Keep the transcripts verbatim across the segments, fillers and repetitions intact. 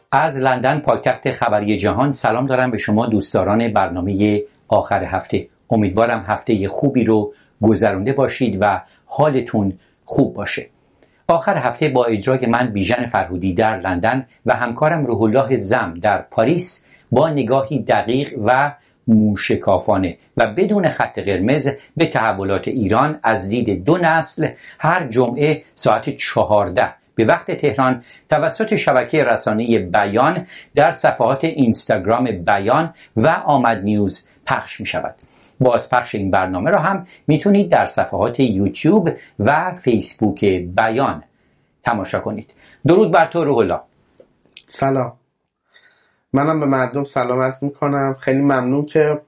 از لندن پایتخت خبری جهان سلام دارم به شما دوستداران برنامه آخر هفته. امیدوارم هفته خوبی رو گذرونده باشید و حالتون خوب باشه. آخر هفته با اجرای من بیژن فرهودی در لندن و همکارم روح الله زم در پاریس با نگاهی دقیق و موشکافانه و بدون خط قرمز به تحولات ایران از دید دو نسل هر جمعه ساعت چهارده به وقت تهران توسط شبکه رسانه‌ای بیان در صفحات اینستاگرام بیان و آمد نیوز پخش می شود. بازپخش این برنامه را هم میتونید در صفحات یوتیوب و فیسبوک بیان تماشا کنید. درود بر تو روح الله. سلام. منم به مردم سلام عرض میکنم. خیلی ممنون که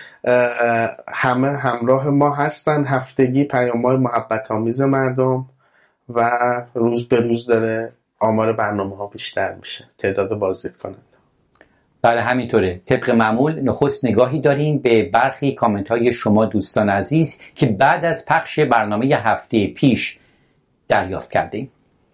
همه همراه ما هستن. هفتگی پیام‌های محبت آمیز مردم و روز به روز داره آمار برنامه ها بیشتر میشه، تعداد بازدید کننده. بله همینطوره. طبق معمول نخست نگاهی داریم به برخی کامنت های شما دوستان عزیز که بعد از پخش برنامه هفته پیش دریافت کردیم.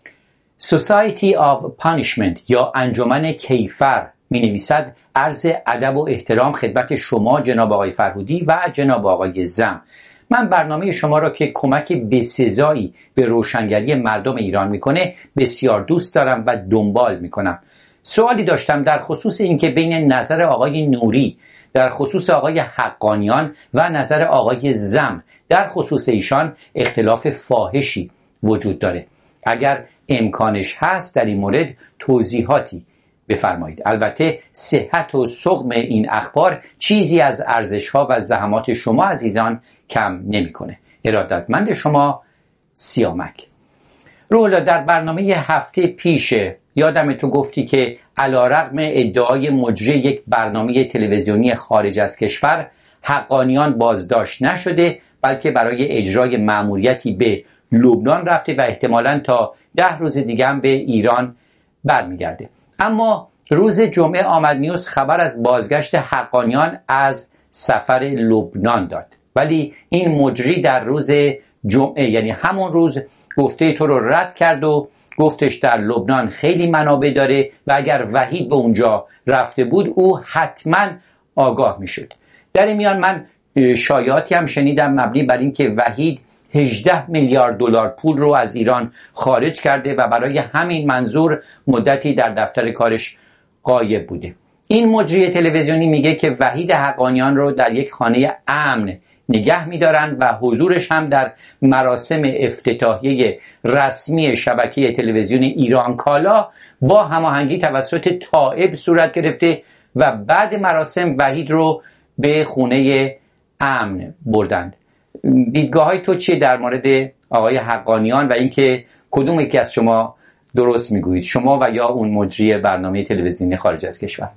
Society of Punishment یا انجمن کیفر می نویسد: عرض ادب و احترام خدمت شما جناب آقای فرهودی و جناب آقای زم. من برنامه شما را که کمک بسزایی به روشنگری مردم ایران میکنه بسیار دوست دارم و دنبال میکنم. سوالی داشتم در خصوص اینکه بین نظر آقای نوری در خصوص آقای حقانیان و نظر آقای زم در خصوص ایشان اختلاف فاحشی وجود داره. اگر امکانش هست در این مورد توضیحاتی بفرمایید. البته صحت و سقم این اخبار چیزی از ارزش‌ها و زحمات شما عزیزان کم نمی‌کنه. ارادتمند شما، سیامک. رولا، در برنامه هفته پیش یادم تو گفتی که علی‌رغم ادعای مجری یک برنامه تلویزیونی خارج از کشور حقانیان بازداشت نشده، بلکه برای اجرای مأموریتی به لبنان رفته و احتمالاً تا ده روز دیگه هم به ایران برمیگرده. اما روز جمعه آمد نیوز خبر از بازگشت حقانیان از سفر لبنان داد، ولی این مجری در روز جمعه یعنی همون روز گفته تو رو رد کرد و گفتش در لبنان خیلی منابع داره و اگر وحید به اونجا رفته بود او حتما آگاه میشد. در این میان من شایعاتی هم شنیدم مبنی بر این که وحید هجده میلیارد دلار پول رو از ایران خارج کرده و برای همین منظور مدتی در دفتر کارش غایب بوده. این مجری تلویزیونی میگه که وحید حقانیان رو در یک خانه امن نگه میدارن و حضورش هم در مراسم افتتاحیه رسمی شبکه تلویزیون ایران کالا با هماهنگی توسط تائب صورت گرفته و بعد مراسم وحید رو به خونه امن بردند. دیدگاه های تو چیه در مورد آقای حقانیان و اینکه کدوم یکی از شما درست میگویید، شما و یا اون مجری برنامه تلویزیونی خارج از کشور؟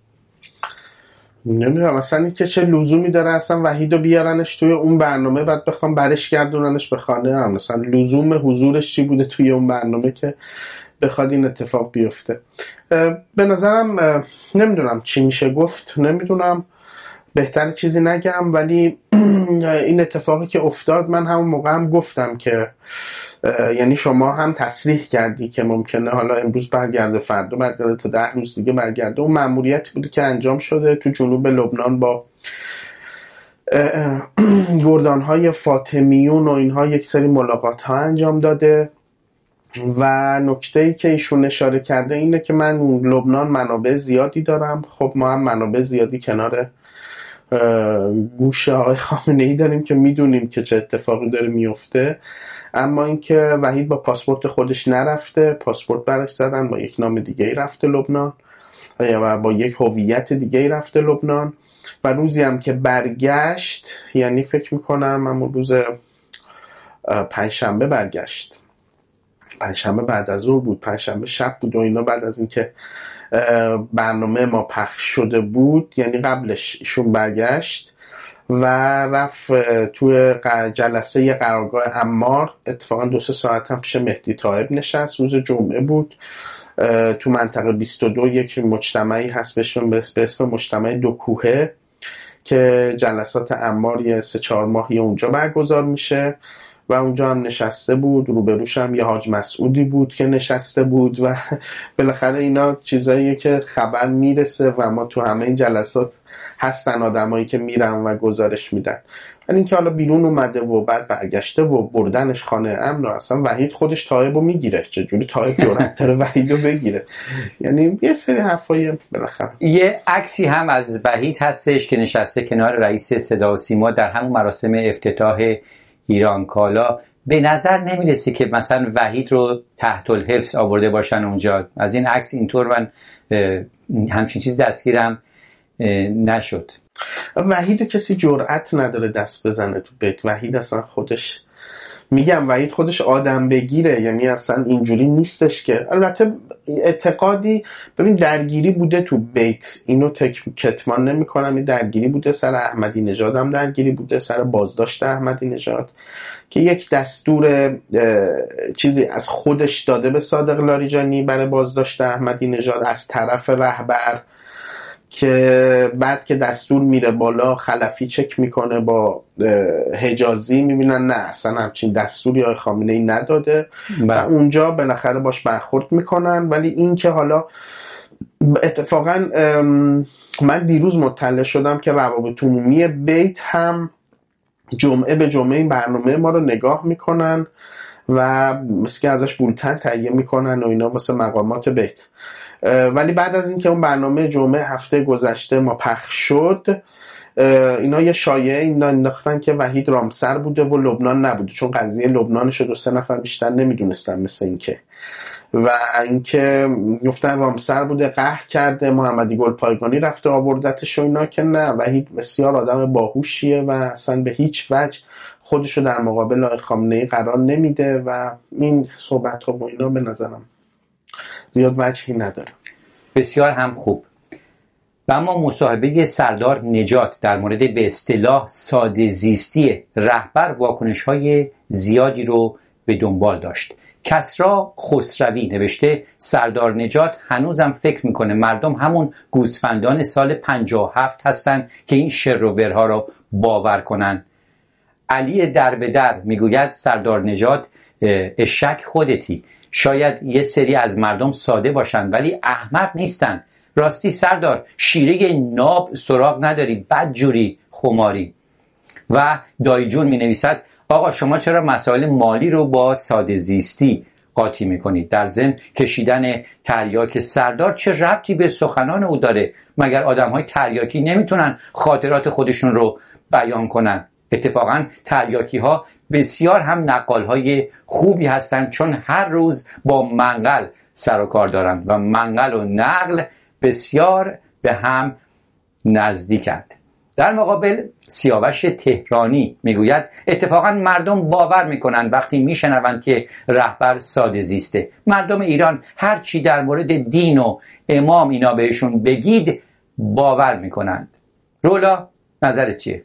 نمیدونم اصلا این که چه لزومی داره اصلا وحیدو بیارنش توی اون برنامه بعد بخوام برش گردوننش به خانه هم. مثلا لزوم حضورش چی بوده توی اون برنامه که بخواد این اتفاق بیفته؟ به نظرم نمیدونم چی میشه گفت، نمیدونم بهتر چیزی نگم، ولی این اتفاقی که افتاد من همون موقع هم گفتم که یعنی شما هم تصریح کردی که ممکنه حالا امروز برگرده فردا برگرده تا ده روز دیگه برگرده. اون مأموریتی بوده که انجام شده تو جنوب لبنان با گردانهای فاطمیون و اینها یک سری ملاقات ها انجام داده و نکته‌ای که ایشون اشاره کرده اینه که من لبنان منابع زیادی دارم. خب ما هم منابع زیادی کنار گوش آقای خامنه‌ای داریم که میدونیم که چه اتفاقی داره میفته، اما اینکه وحید با پاسپورت خودش نرفته، پاسپورت برش زدن، با یک نام دیگه رفته لبنان و با یک هویت دیگه رفته لبنان و روزی هم که برگشت، یعنی فکر میکنم همون روز پنجشنبه برگشت، پنجشنبه بعد از ظهر بود، پنجشنبه شب بود و اینا، بعد از اینکه برنامه ما پخش شده بود، یعنی قبلش ایشون برگشت و رفت توی جلسه قرارگاه عمار. اتفاقا دو سه ساعت هم پیش مهدی طائب نشست. روز جمعه بود. تو منطقه بیست و دو یک مجتمعی هست به اسم مجتمع دو کوهه که جلسات عمار یه سه چهار ماهی اونجا برگزار میشه و اونجا هم نشسته بود، روبروش هم یه حاج مسعودی بود که نشسته بود و بالاخره اینا چیزاییه که خبر میرسه و ما تو همه این جلسات هستن آدمایی که میرن و گزارش میدن. ولی اینکه حالا بیرون اومده و بعد برگشته و بردنش خانه امن، اصلا وحید خودش تایبو میگیره، چجوری تایب جرأت داره وحیدو بگیره؟ یعنی یه سری حرفای بالاخره. یه عکسی هم از وحید هستش که نشسته کنار رئیس صدا و سیما در همون مراسم افتتاح ایران کالا. به نظر نمیرسه که مثلا وحید رو تحت الحفظ آورده باشن اونجا. از این عکس اینطور من همچین چیز دستگیرم نشد. وحیدو کسی جرأت نداره دست بزنه تو بیت. وحید اصلا خودش، میگم وحید خودش آدم بگیره، یعنی اصلا اینجوری نیستش که. البته اعتقادی، ببین درگیری بوده تو بیت، اینو تک کتمان نمی کنم، این درگیری بوده سر احمدی نژاد، هم درگیری بوده سر بازداشت احمدی نژاد که یک دستور چیزی از خودش داده به صادق لاریجانی برای بازداشت احمدی نژاد از طرف رهبر، که بعد که دستور میره بالا خلفی چک میکنه با حجازی، میبینن نه اصلا همچین دستوری آقای خامنه‌ای نداده و اونجا بالاخره باش برخورد میکنن. ولی این که حالا اتفاقا من دیروز مطلع شدم که روابط عمومی بیت هم جمعه به جمعه این برنامه ما رو نگاه میکنن و مثل که ازش بولتن تهیه میکنن و اینا واسه مقامات بیت. ولی بعد از اینکه اون برنامه جمعه هفته گذشته ما پخش شد، اینا یه شایعه اینا انداختن که وحید رامسر بوده و لبنان نبوده، چون قضیه لبنان شد و سه نفر بیشتر نمیدونستن مثل این که، و اینکه گفتن رامسر بوده قهر کرده، محمدی گلپایگانی رفته آوردتش و اینا، که نه، وحید بسیار آدم باهوشیه و اصلا به هیچ وجه خودشو در مقابل آقای خامنه‌ای قرار نمیده و این صحبت ها و اینا به نظرم زیاد وجهی نداره. بسیار هم خوب. و اما مصاحبه سردار نجات در مورد به اصطلاح ساده زیستی رهبر واکنش‌های زیادی رو به دنبال داشت. کسرا خسروی نوشته سردار نجات هنوزم فکر میکنه مردم همون گوسفندان سال پنجاه و هفت هستن که این شر و ورها رو باور کنن. علی در به در میگوید سردار نجات اشک خودتی، شاید یه سری از مردم ساده باشن ولی احمق نیستن. راستی سردار شیره ناب سراغ نداری، بدجوری خماری. و دایی جون می نویسد آقا شما چرا مسائل مالی رو با ساده زیستی قاطی میکنید؟ در ضمن کشیدن تریاک سردار چه ربطی به سخنان او داره؟ مگر آدم های تریاکی نمیتونن خاطرات خودشون رو بیان کنن؟ اتفاقا تریاکی ها بسیار هم نقال های خوبی هستند، چون هر روز با منقل سر و کار دارند و منقل و نقل بسیار به هم نزدیکند. در مقابل سیاوش تهرانی میگوید اتفاقا مردم باور میکنند وقتی میشنوند که رهبر ساده زیسته. مردم ایران هر چی در مورد دین و امام اینا بهشون بگید باور میکنند. رولا نظرت چیه؟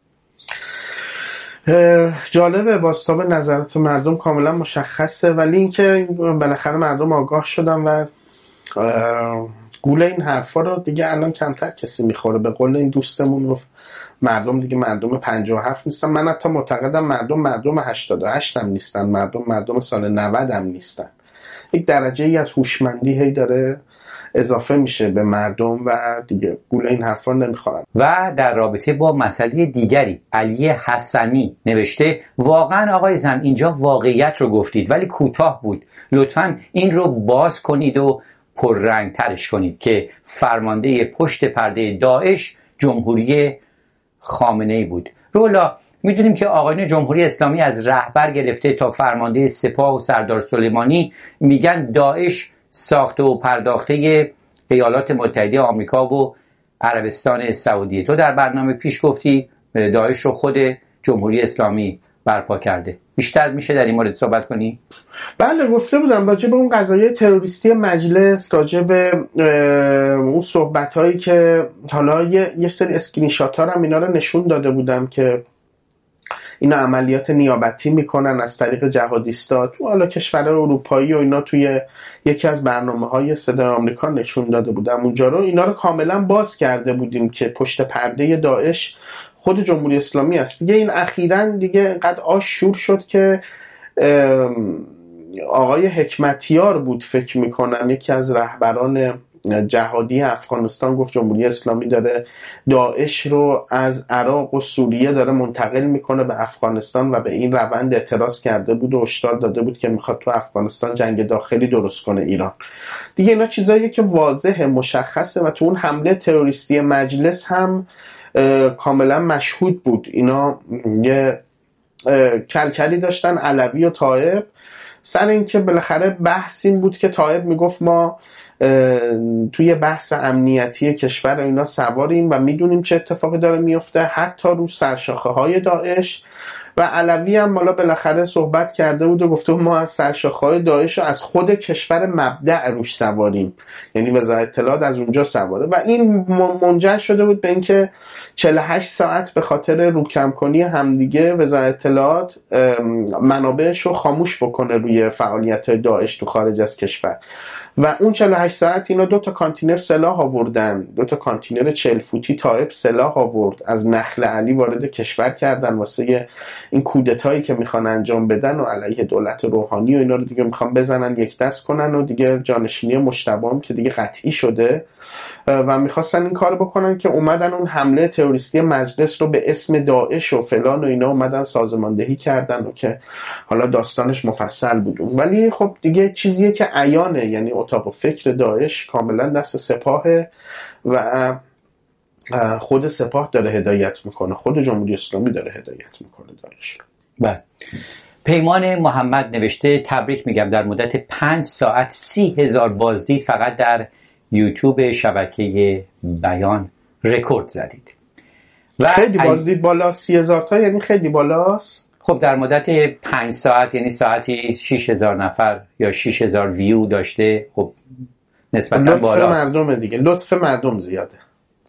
جالبه، بازتاب نظرات مردم کاملا مشخصه، ولی اینکه بالاخره مردم آگاه شدن و گول این حرفا رو دیگه الان کمتر کسی میخوره. به قول این دوستمون گفت مردم دیگه مردم پنجاه و هفت نیستن. من حتی معتقدم مردم مردم هشتاد و هشت هم نیستن، مردم مردم سال نود هم نیستن. یک درجه ای از هوشمندی هی داره اضافه میشه به مردم و دیگه گول این حرفا نمیخورن. و در رابطه با مسئله دیگری علی حسنی نوشته واقعا آقای زم اینجا واقعیت رو گفتید ولی کوتاه بود، لطفاً این رو باز کنید و پررنگ ترش کنید که فرمانده پشت پرده داعش جمهوری خامنه‌ای بود. رولا میدونیم که آقایون جمهوری اسلامی از رهبر گرفته تا فرمانده سپاه و سردار سلیمانی میگن داعش ساخته و پرداخته ایالات متحده آمریکا و عربستان سعودی. تو در برنامه پیش گفتی داعش رو خود جمهوری اسلامی برپا کرده. بیشتر میشه در این مورد صحبت کنی؟ بله گفته بودم راجع به اون قضایای تروریستی مجلس، راجع به اون صحبتایی که حالا یه, یه سری اسکرین شات ها هم اینا رو نشون داده بودم که اینا عملیات نیابتی میکنن از طریق جهادیستا تو حالا کشورهای اروپایی و اینا. توی یکی از برنامه‌های صدای آمریکا نشون داده بودم اونجا رو. اینا رو کاملا باز کرده بودیم که پشت پرده داعش خود جمهوری اسلامی است دیگه. این اخیراً دیگه اینقدر آش شور شد که آقای حکمتیار بود فکر میکنم یکی از رهبران جهادی افغانستان گفت جمهوری اسلامی داره داعش رو از عراق و سوریه داره منتقل میکنه به افغانستان و به این روند اعتراض کرده بود و هشدار داده بود که میخواد تو افغانستان جنگ داخلی درست کنه ایران. دیگه اینا چیزاییه که واضحه مشخصه و تو اون حمله تروریستی مجلس هم کاملا مشهود بود. اینا یه کلکلی داشتن علوی و طائب سر این که بالاخره بحث این بود که طائب میگفت ما توی بحث امنیتی کشور اینا سواریم و میدونیم چه اتفاقی داره میفته حتی رو سرشاخه های داعش، و علوی هم بالا بالاخره صحبت کرده بود و گفته ما از سرشاخه های داعش و از خود کشور مبدأ روش سواریم، یعنی وزارت اطلاعات از اونجا سواره. و این منجر شده بود به اینکه چهل و هشت ساعت به خاطر روکم کنی همدیگه وزارت اطلاعات منابعش رو خاموش بکنه روی فعالیت های داعش تو خارج از کشور. و اون چهل و هشت ساعت اینا دو تا کانتینر سلاح آوردن، دو تا کانتینر چهل فوتی طائب سلاح آورد از نخل علی وارد کشور کردن واسه این کودتایی که میخوان انجام بدن و علیه دولت روحانی و اینا رو دیگه میخوان بزنن یک دست کنن و دیگه جانشینی مجتبی هم که دیگه قطعی شده و میخواستن این کار بکنن که اومدن اون حمله تروریستی مجلس رو به اسم داعش و فلان و اینا اومدن سازماندهی کردن و که حالا داستانش مفصل بود. ولی خب دیگه چیزیه که عیانه، یعنی اتاق فکر داعش کاملا دست سپاهه و خود سپاه داره هدایت میکنه، خود جمهوری اسلامی داره هدایت میکنه داعش رو. بله. پیمان محمد نوشته تبریک میگم در مدت پنج ساعت سی هزار بازدید فقط در یوتیوب شبکه بیان رکورد زدید. و خیلی بازدید بالا، سی هزار تا یعنی خیلی بالاست. خب در مدت پنج ساعت یعنی ساعتی شش هزار نفر یا شش هزار ویو داشته. خب نسبتا بالاست. لطف مردم دیگه، لطف مردم زیاده.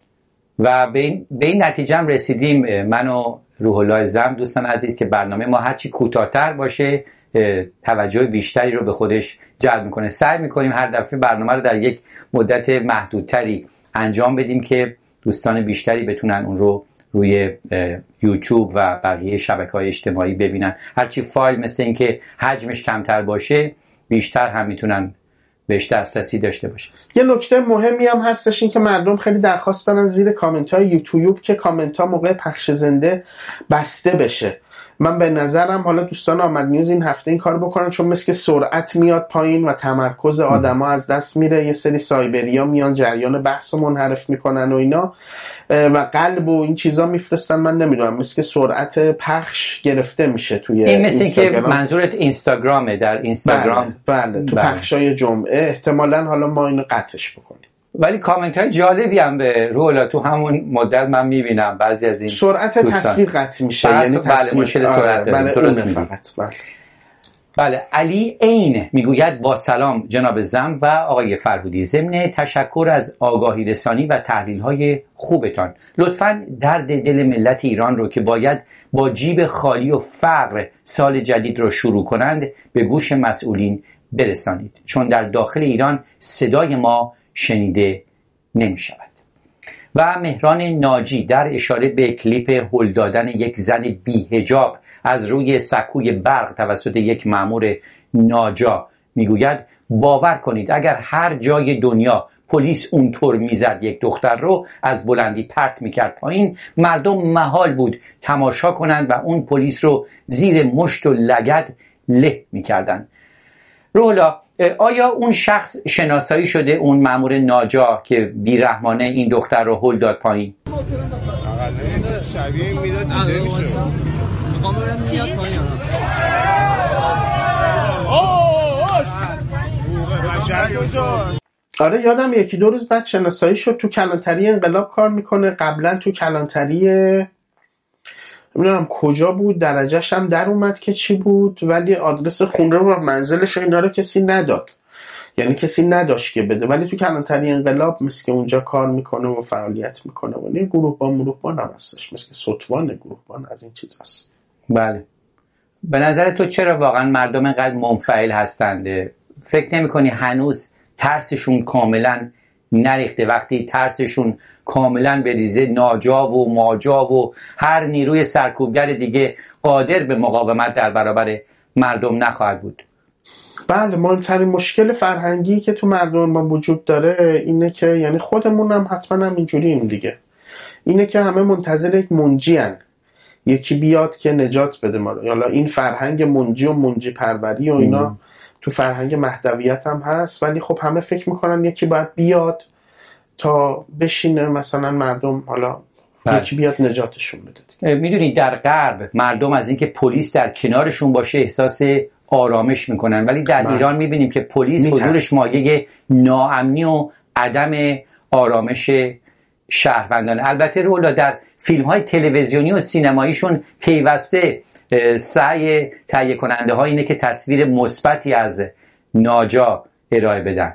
و به این, به این نتیجه هم رسیدیم من و روح الله زم دوستان عزیز که برنامه ما هرچی کوتاه‌تر باشه توجه بیشتری رو به خودش جلب میکنه. سعی میکنیم هر دفعه برنامه رو در یک مدت محدودتری انجام بدیم که دوستان بیشتری بتونن اون رو روی یوتیوب و بقیه شبکه‌های اجتماعی ببینن. هرچی فایل مثل این که حجمش کمتر باشه بیشتر هم میتونن بهش دسترسی داشته باشه. یه نکته مهمی هم هستش این که مردم خیلی درخواست دارن زیر کامنت های یوتیوب که کامنت ها موقع پخش زنده بسته بشه. من به نظرم حالا دوستان آمد نیوز این هفته این کار بکنن، چون مثل که سرعت میاد پایین و تمرکز آدما از دست میره، یه سری سایبریا میان جریان بحث رو منحرف میکنن و اینا و قلب و این چیزا میفرستن. من نمیدونم مثل که سرعت پخش گرفته میشه توی این مثل که منظورت اینستاگرامه. در اینستاگرام بله, بله. تو پخشای جمعه احتمالاً حالا ما اینو قطعش بکنیم. ولی کامنت های جالبی هم به رولا تو همون مدت من میبینم بعضی از این سرعت تصویر قطع میشه، یعنی تصویر مشکل سرعت بله درست فقط بله. بله. علی عین میگوید با سلام جناب زم و آقای فرهودی، ضمن تشکر از آگاهی رسانی و تحلیل های خوبتان لطفاً درد دل ملت ایران رو که باید با جیب خالی و فقر سال جدید رو شروع کنند به گوش مسئولین برسانید، چون در داخل ایران صدای ما شنیده نمی شود. و مهران ناجی در اشاره به کلیپ هل دادن یک زن بی حجاب از روی سکوی برق توسط یک مأمور ناجا میگوید باور کنید اگر هر جای دنیا پلیس اونطور میزد یک دختر رو از بلندی پرت میکرد پایین، مردم محال بود تماشا کنند و اون پلیس رو زیر مشت و لگد له میکردن. رولا آیا اون شخص شناسایی شده، اون مأمور ناجا که بیرحمانه این دختر رو هل داد پایین؟ شبیه میداد دیده میشه. آره یادم یکی دو روز بعد شناسایی شد، تو کلانتری انقلاب کار میکنه. قبلا تو کلانتری نمیدونم کجا بود، درجهش هم در اومد که چی بود، ولی آدرس خونه و منزلش و اینا رو کسی نداد، یعنی کسی نداشت که بده. ولی تو کلانتری انقلاب مثل که اونجا کار میکنه و فعالیت میکنه و این گروهبان مروهبان هم هستش، مثل که ستوان گروهبان از این چیز هست. بله. به نظر تو چرا واقعا مردم اینقدر منفعل هستند؟ فکر نمی کنی هنوز ترسشون کاملا نریخته، وقتی ترسشون کاملا بریزه ناجا و ماجا و هر نیروی سرکوبگر دیگه قادر به مقاومت در برابر مردم نخواهد بود. بله، مهمترین مشکل فرهنگی که تو مردم ما وجود داره اینه که یعنی خودمون هم حتما هم اینجوریم دیگه، اینه که همه منتظر یک منجی هن. یکی بیاد که نجات بده ما رو. یالا این فرهنگ منجی و منجی پروری و اینا ام. تو فرهنگ مهدویت هم هست، ولی خب همه فکر میکنن یکی باید بیاد تا بشینه مثلا مردم حالا بله. یکی بیاد نجاتشون بده. میدونید در غرب مردم از اینکه پلیس در کنارشون باشه احساس آرامش میکنن، ولی در بله. ایران میبینیم که پلیس حضورش مایه ناامنی و عدم آرامش شهروندان. البته رولا در فیلم های تلویزیونی و سینماییشون پیوسته سعی تهیه کننده ها اینه که تصویر مثبتی از ناجا ارائه بدن.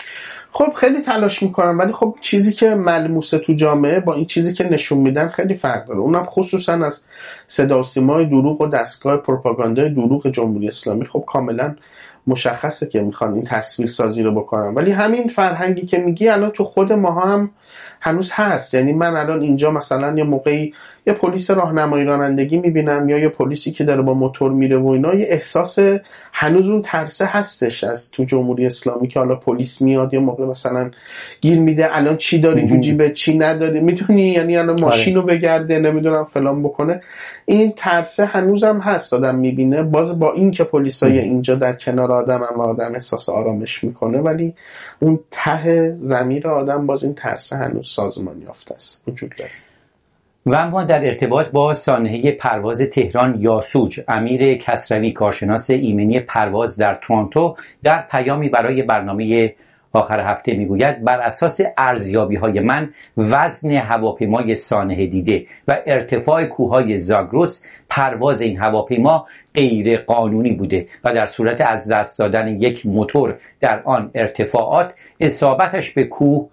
خب خیلی تلاش میکنن، ولی خب چیزی که ملموسه تو جامعه با این چیزی که نشون میدن خیلی فرق داره. اونم خصوصا از صدا و سیمای دروغ و دستگاه پروپاگاندای دروغ جمهوری اسلامی خب کاملا مشخصه که میخوان این تصویر سازی رو بکنن. ولی همین فرهنگی که میگی الان تو خود ماها هم هنوز هست. یعنی من الان اینجا مثلا یه موقعی یه پلیس راهنمایی رانندگی میبینم یا یه پلیسی که داره با موتور میره و اینا، یه احساس هنوز اون ترسه هستش از تو جمهوری اسلامی که حالا پلیس میاد یه موقع مثلا گیر میده الان چی داری تو جیبت چی نداری، میدونی، یعنی الان ماشینو بگرده نمیدونم فلان بکنه. این ترسه هنوزم هست، آدم میبینه. باز با این که پلیسای اینجا در کنار آدم هم آدم احساس آرامش میکنه، ولی اون ته ضمیر آدم باز این ترسه هنوز سازمان یافته است، وجود داره. و اما در ارتباط با سانحه پرواز تهران یاسوج، امیر کسروی کارشناس ایمنی پرواز در تورنتو در پیامی برای برنامه آخر هفته میگوید بر اساس ارزیابی‌های من وزن هواپیمای سانحه دیده و ارتفاع کوههای زاگرس پرواز این هواپیما غیر قانونی بوده و در صورت از دست دادن یک موتور در آن ارتفاعات اصابتش به کوه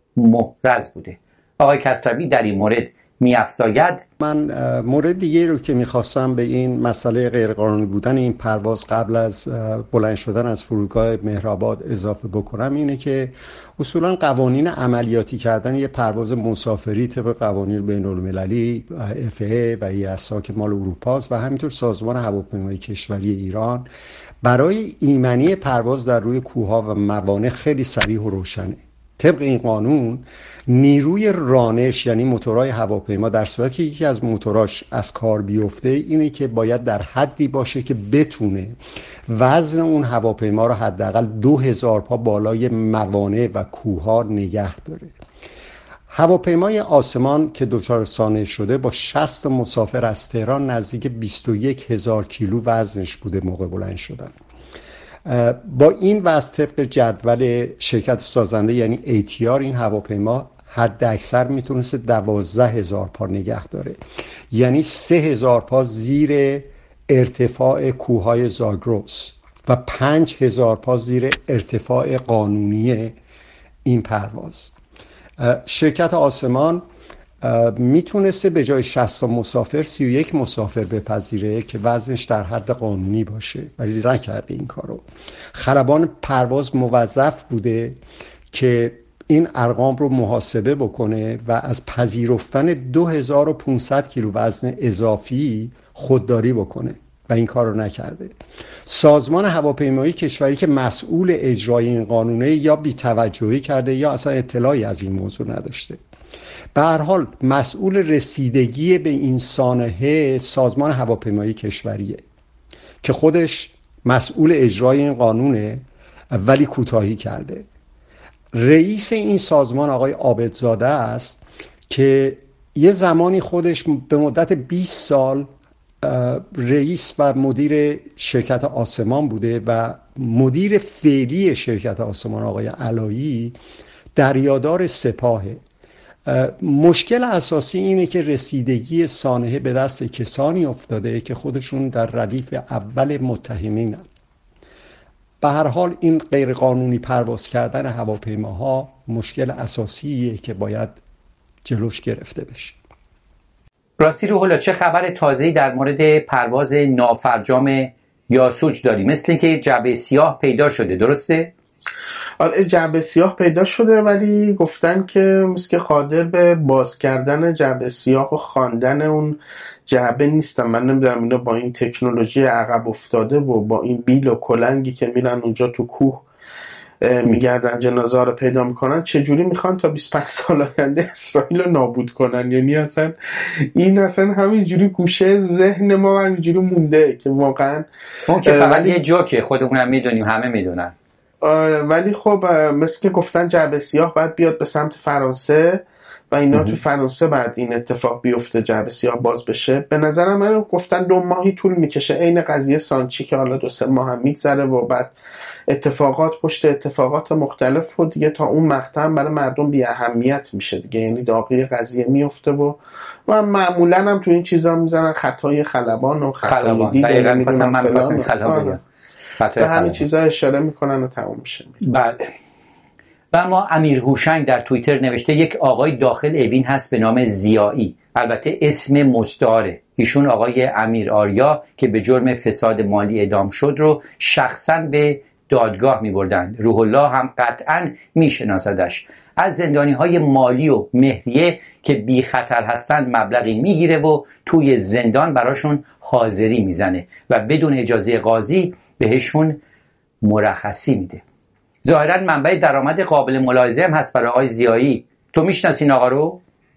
محرز بوده. آقای کسروی در این مورد می‌افزاید من مورد دیگه رو که می‌خواستم به این مسئله غیرقانونی بودن این پرواز قبل از بلند شدن از فرودگاه مهرآباد اضافه بکنم اینه که اصولاً قوانین عملیاتی کردن یه پرواز مسافری طبق قوانین بین‌المللی اف ای و ای اس ا که مال اروپاست و همینطور سازمان هواپیمایی کشوری ایران برای ایمنی پرواز در روی کوه‌ها و موانع خیلی صریح و روشنه. طبق این قانون نیروی رانش یعنی موتورهای هواپیما در صورتی که یکی از موتوراش از کار بیفته اینه که باید در حدی باشه که بتونه وزن اون هواپیما رو حداقل دو هزار پا بالای موانع و کوه‌ها نگه داره. هواپیمای آسمان که دچار سانحه شده با شصت مسافر از تهران نزدیک بیست و یک هزار کیلو وزنش بوده موقع بلند شدن. با این وزن طبق جدول شرکت سازنده یعنی ای تی آر این هواپیما حد اکثر میتونست دوازده هزار پا نگه داره، یعنی سه هزار پا زیر ارتفاع کوههای زاگرس و پنج هزار پا زیر ارتفاع قانونی این پرواز. شرکت آسمان میتونسته به جای شصت مسافر سی و یک مسافر بپذیره که وزنش در حد قانونی باشه، ولی نکرده این کارو. خلبان پرواز موظف بوده که این ارقام رو محاسبه بکنه و از پذیرفتن دو هزار و پانصد کیلو وزن اضافی خودداری بکنه و این کار رو نکرده. سازمان هواپیمایی کشوری که مسئول اجرای این قانونه یا بی‌توجهی کرده یا اصلا اطلاعی از این موضوع نداشته. به هر حال مسئول رسیدگی به این سانحه سازمان هواپیمایی کشوریه که خودش مسئول اجرای این قانونه ولی کوتاهی کرده. رئیس این سازمان آقای عابدزاده است که یه زمانی خودش به مدت بیست سال رئیس و مدیر شرکت آسمان بوده و مدیر فعلی شرکت آسمان آقای علایی دریادار سپاهه. مشکل اساسی اینه که رسیدگی سانحه به دست کسانی افتاده که خودشون در ردیف اول متهمین هستند. به هر حال این غیرقانونی پرواز کردن هواپیماها مشکل اساسیه که باید جلوش گرفته بشه. راستی روح‌الله چه خبر تازه‌ای در مورد پرواز نافرجام یاسوج داری؟ مثل اینکه جعبه سیاه پیدا شده، درسته؟ آره جعبه سیاه پیدا شده، ولی گفتن که مثل که قادر به باز کردن جعبه سیاه و خواندن اون جعبه نیستن. من نمیدونم اینا با این تکنولوژی عقب افتاده و با این بیل و کلنگی که میرن اونجا تو کوه میگردن جنازه رو پیدا میکنن چجوری میخوان تا بیست و پنج سال آینده اسرائیل رو نابود کنن. یعنی اصلا این اصلا همینجوری گوشه ذهن ما همینجوری مونده که واقعا اون که فقط ولی... یه جوکه، خودمونم میدونیم، همه میدونن. آره ولی خب مثل که گفتن جعبه سیاه باید بیاد به سمت فرانسه و اینا تو فرانسه بعد این اتفاق بیفته، جعبه سیاه باز بشه. به نظرم من گفتن دو ماهی طول میکشه، عین قضیه سانچی که حالا دو سه ماه هم میگذره و بعد اتفاقات پشت اتفاقات مختلف و دیگه تا اون مقطع برای مردم بی اهمیت میشه دیگه. یعنی داغی قضیه میفته و و معمولا هم تو این چیزا میزنن خطای خلبان و خطای دید نمیدونم فلان، به همین چیزا اشاره میکنن و تموم میشه. بله. و اما امیر هوشنگ در توییتر نوشته یک آقای داخل اوین هست به نام ضیایی، البته اسم مستعاره. ایشون آقای امیر آریا که به جرم فساد مالی اعدام شد رو شخصا به دادگاه می بردن. روح الله هم قطعا می شناسدش. از زندانی های مالی و مهریه که بی خطر هستند مبلغی می گیره و توی زندان براشون حاضری می زنه و بدون اجازه قاضی بهشون مرخصی میده. ظاهراً منبع درآمد قابل ملاحظه هم هست برای آقای ضیایی. تو میشناسین آقا رو؟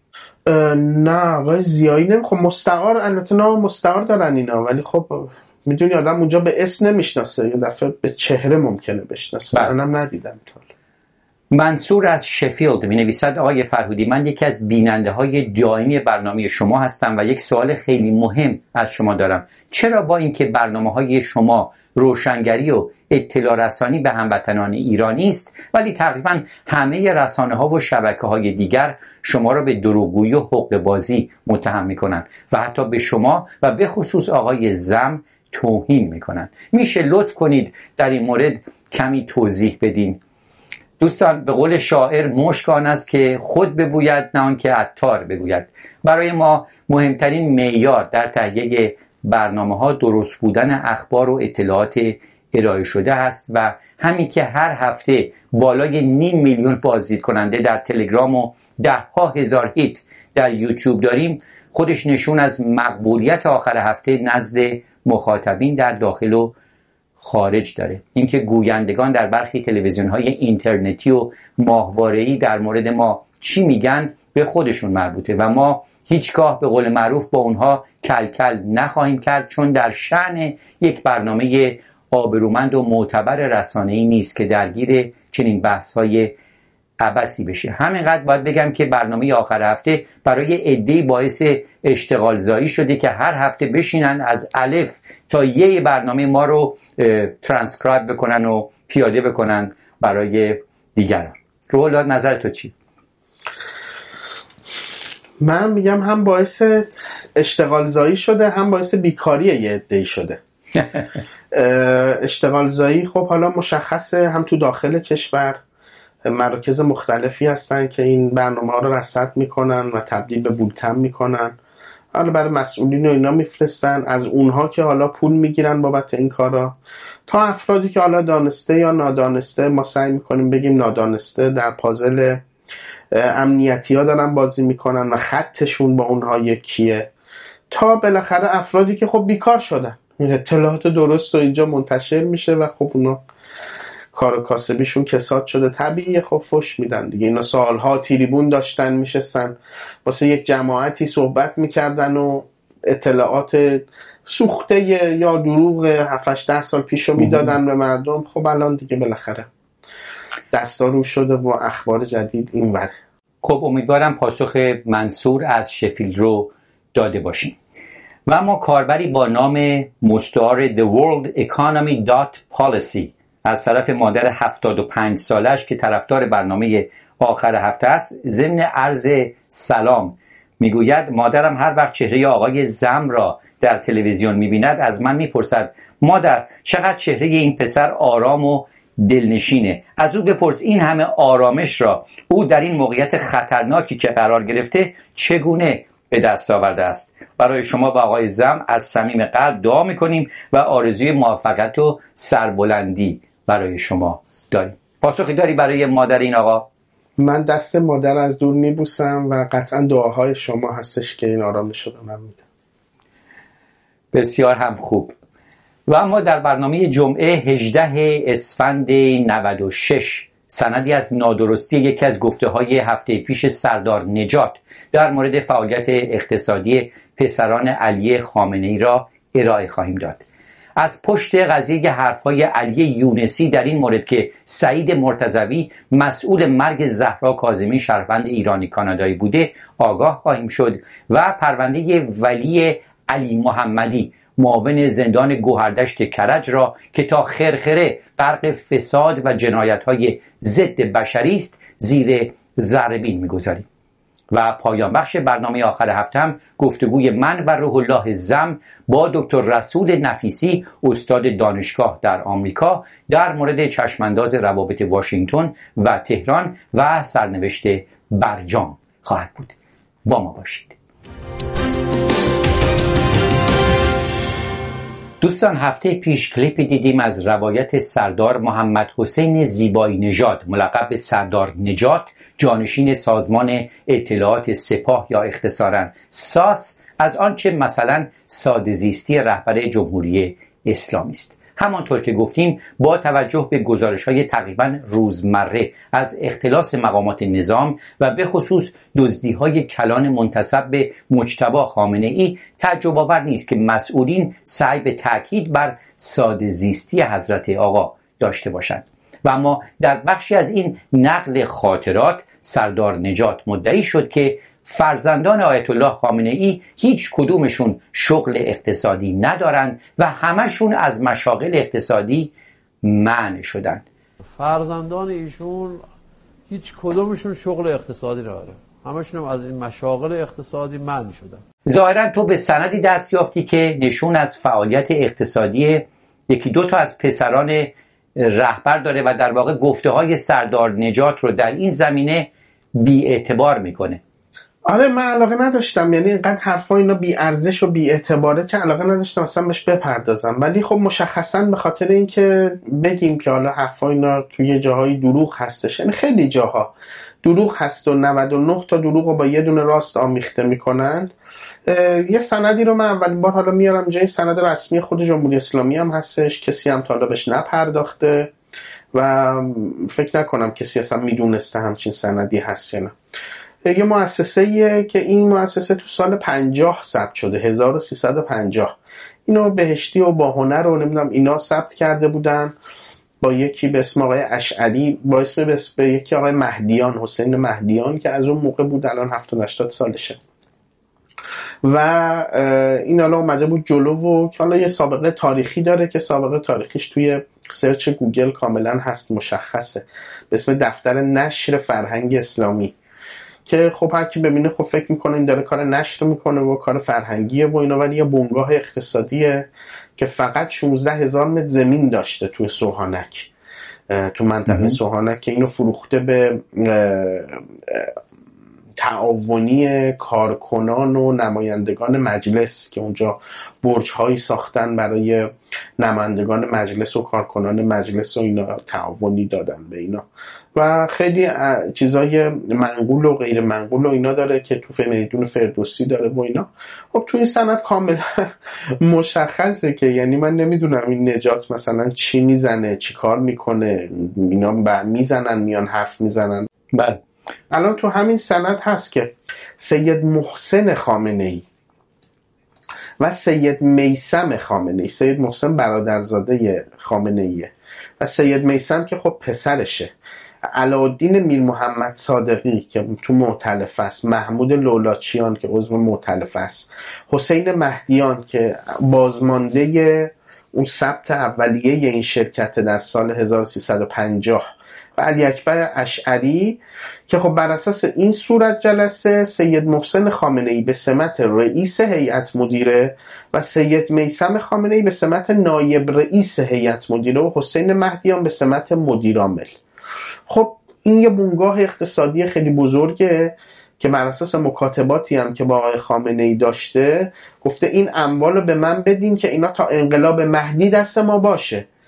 نه آقای ضیایی نمی خب مستعار، البته نام مستعار دارن اینا، ولی خب میدونی آدم اونجا به اسم نمیشناسه، یه دفعه به چهره ممکنه بشناسه. منم ندیدم تا. منصور از شفیلد می نویسد آقای فرهودی من یکی از بیننده های دائمی برنامه شما هستم و یک سوال خیلی مهم از شما دارم. چرا با اینکه برنامه های شما روشنگری و اطلاع رسانی به هموطنان ایرانی است، ولی تقریبا همه رسانه ها و شبکه های دیگر شما را به دروغگویی و حقه بازی متهم میکنند و حتی به شما و به خصوص آقای زم توهین میکنند؟ میشه لطف کنید در این مورد کمی توضیح بدین؟ دوستان، به قول شاعر مشک آن است که خود ببوید نه آن که عطار بگوید. برای ما مهمترین معیار در تهیه برنامه‌ها درست بودن اخبار و اطلاعات ارائه شده است و همین که هر هفته بالای نیم میلیون بازدید کننده در تلگرام و ده ها هزار هیت در یوتیوب داریم خودش نشون از مقبولیت آخر هفته نزد مخاطبین در داخل و خارج داره. اینکه گویندگان در برخی تلویزیون‌های اینترنتی و ماهواره‌ای در مورد ما چی میگن به خودشون مربوطه و ما هیچگاه به قول معروف با اونها کل کل نخواهیم کرد، چون در شأن یک برنامه آبرومند و معتبر رسانه‌ای نیست که درگیر چنین بحث‌های عبثی بشه. همینقدر باید بگم که برنامه آخر هفته برای عده‌ای باعث اشتغال زایی شده که هر هفته بشینن از الف تا یه برنامه ما رو ترانسکرایب بکنن و پیاده بکنن برای دیگران. روح الله نظر تو چی؟ من میگم هم باعث اشتغال زایی شده هم باعث بیکاری یه عده‌ای شده. اشتغال زایی خب حالا مشخصه، هم تو داخل کشور مراکز مختلفی هستن که این برنامه ها رو رصد میکنن و تبدیل به بولتن میکنن، حالا برای مسئولین و اینا میفرستن، از اونها که حالا پول میگیرن بابت این کارا، تا افرادی که حالا دانسته یا نادانسته، ما سعی میکنیم بگیم نادانسته، در پازل امنیتی ها دارن بازی میکنن و خطشون با اونها یکیه، تا بالاخره افرادی که خب بیکار شدن اطلاعات درست و اینجا منتشر میشه و خب اونا کار کاسبیشون کساد شده، طبیعیه خب فش میدن دیگه. اینا سالها تریبون داشتن میشستن واسه یک جماعتی صحبت میکردن و اطلاعات سوخته یا دروغ هفت هشت ده سال پیشو میدادن به مردم. خب الان دیگه بالاخره دستا رو شده و اخبار جدید این وره. خب امیدوارم پاسخ منصور از شفیلد رو داده باشیم. و اما کاربری با نام مستعار The World Economy Dot Policy از طرف مادر هفتاد و پنج سالش که طرفدار برنامه آخر هفته است ضمن عرض سلام میگوید مادرم هر وقت چهره آقای زم را در تلویزیون میبیند از من میپرسد مادر چقدر چهره این پسر آرام و دلنشینه، از او بپرس این همه آرامش را او در این موقعیت خطرناکی که قرار گرفته چگونه به دست آورده است. برای شما و آقای زم از صمیم قلب دعا میکنیم و آرزوی موفقیت و سربلندی برای شما داریم. پاسخی داری برای مادر این آقا؟ من دست مادر از دور میبوسم و قطعا دعاهای شما هستش که این آرامش رو به من میده. بسیار هم خوب. و اما در برنامه جمعه هجدهم اسفند نود و شش سندی از نادرستی یکی از گفته های هفته پیش سردار نجات در مورد فعالیت اقتصادی پسران علی خامنه‌ای را ارائه خواهیم داد. از پشت قضیه حرفای علی یونسی در این مورد که سعید مرتضوی مسئول مرگ زهرا کاظمی شهروند ایرانی کانادایی بوده آگاه خواهیم شد و پرونده ولی علی محمدی معاون زندان گوهردشت کرج را که تا خرخره غرق فساد و جنایت‌های ضد بشری است زیر ذره‌بین می‌گذاریم. و پایان بخش برنامه آخر هفته هم گفتگوی من و روح الله زم با دکتر رسول نفیسی استاد دانشگاه در آمریکا در مورد چشمانداز روابط واشنگتن و تهران و سرنوشت برجام خواهد بود. با ما باشید. دوستان، هفته پیش کلیپی دیدیم از روایت سردار محمد حسین زیبایی نژاد ملقب به سردار نجات، جانشین سازمان اطلاعات سپاه یا اختصاراً ساس، از آنچه مثلا ساده زیستی رهبر جمهوری اسلامی است. همانطور که گفتیم با توجه به گزارش‌های تقریباً روزمره از اختلاس مقامات نظام و به خصوص دزدی‌های کلان منتسب به مجتبی خامنه‌ای تعجب آور نیست که مسئولین سعی به تأکید بر ساده زیستی حضرت آقا داشته باشند. و اما در بخشی از این نقل خاطرات سردار نجات مدعی شد که فرزندان آیت الله خامنه‌ای هیچ کدومشون شغل اقتصادی ندارند و همشون از مشاغل اقتصادی منع شدن. فرزندان ایشون هیچ کدومشون شغل اقتصادی نداره، همشون هم از این مشاغل اقتصادی منع شدن. ظاهرا تو به سندی دست یافتی که نشون از فعالیت اقتصادی یکی دو تا از پسران رهبر داره و در واقع گفته های سردار نجات رو در این زمینه بی اعتبار میکنه. آره، من علاقه نداشتم، یعنی اینقدر حرفا اینا بی ارزش و بی اعتباره که علاقه نداشتم اصلا بهش بپردازم. ولی خب مشخصا به خاطر اینکه بگیم که حالا حرفا اینا توی جاهای دروغ هستش، یعنی خیلی جاها دروغ هست و نود و نه تا دروغ رو با یه دونه راست آمیخته میکنند. یه سندی رو من اولین بار حالا میارم جای سند رسمی خود جمهوری اسلامی هم هستش، کسی هم تا حالا بهش نپرداخته و فکر نکنم کسی اصلا میدونسته همچین سندی هست یا نه. یه مؤسسه‌ایه که این مؤسسه تو سال پنجاه ثبت شده، هزار و سیصد و پنجاه. اینو بهشتی و با هنر رو نمیدونم اینا ثبت کرده بودن با یکی به اسم آقای اشعری، با اسم به یکی آقای مهدیان، حسین مهدیان، که از اون موقع بود، الان هفتاد هشتاد سالشه. و این حالا اومده بود جلو و که حالا یه سابقه تاریخی داره که سابقه تاریخیش توی سرچ گوگل کاملا هست، مشخصه، به اسم دفتر نشر فرهنگ اسلامی، که خب هر کی ببینه خب فکر میکنه این داره کار نشر میکنه و کار فرهنگیه و اینا، ولی یه بنگاه اقتصادیه که فقط شانزده هزار متر زمین داشته توی سوهانک، تو منطقه سوهانک، که اینو فروخته به تعاونی کارکنان و نمایندگان مجلس که اونجا برج‌هایی ساختن برای نمایندگان مجلس و کارکنان مجلس و اینا، تعاونی دادن به اینا و خیلی چیزای منقول و غیر منقول و اینا داره که تو میدون فردوسی داره و اینا. خب تو این سند کاملا مشخصه که یعنی من نمیدونم این نجات مثلا چی میزنه، چی کار میکنه، اینا میزنن میان حرف میزنن. بله، الان تو همین سند هست که سید محسن خامنه‌ای و سید میثم خامنه‌ای، سید محسن برادرزاده خامنه‌ایه و سید میثم که خب پسرشه، علاءالدین میر محمد صادقی که تو مؤتلفه است، محمود لولاچیان که عضو مؤتلفه است، حسین مهدیان که بازمانده اون ثبت اولیه این شرکت در سال هزار و سیصد و پنجاه و علی اکبر اشعری که خب بر اساس این صورت جلسه سید محسن خامنه‌ای به سمت رئیس هیئت مدیره و سید میثم خامنه‌ای به سمت نایب رئیس هیئت مدیره و حسین مهدیان به سمت مدیر عامل. خب این یه بنگاه اقتصادی خیلی بزرگه که بر اساس مکاتباتی هم که با آقای خامنه‌ای داشته گفته این اموالو به من بدین که اینا تا انقلاب مهدی دست ما باشه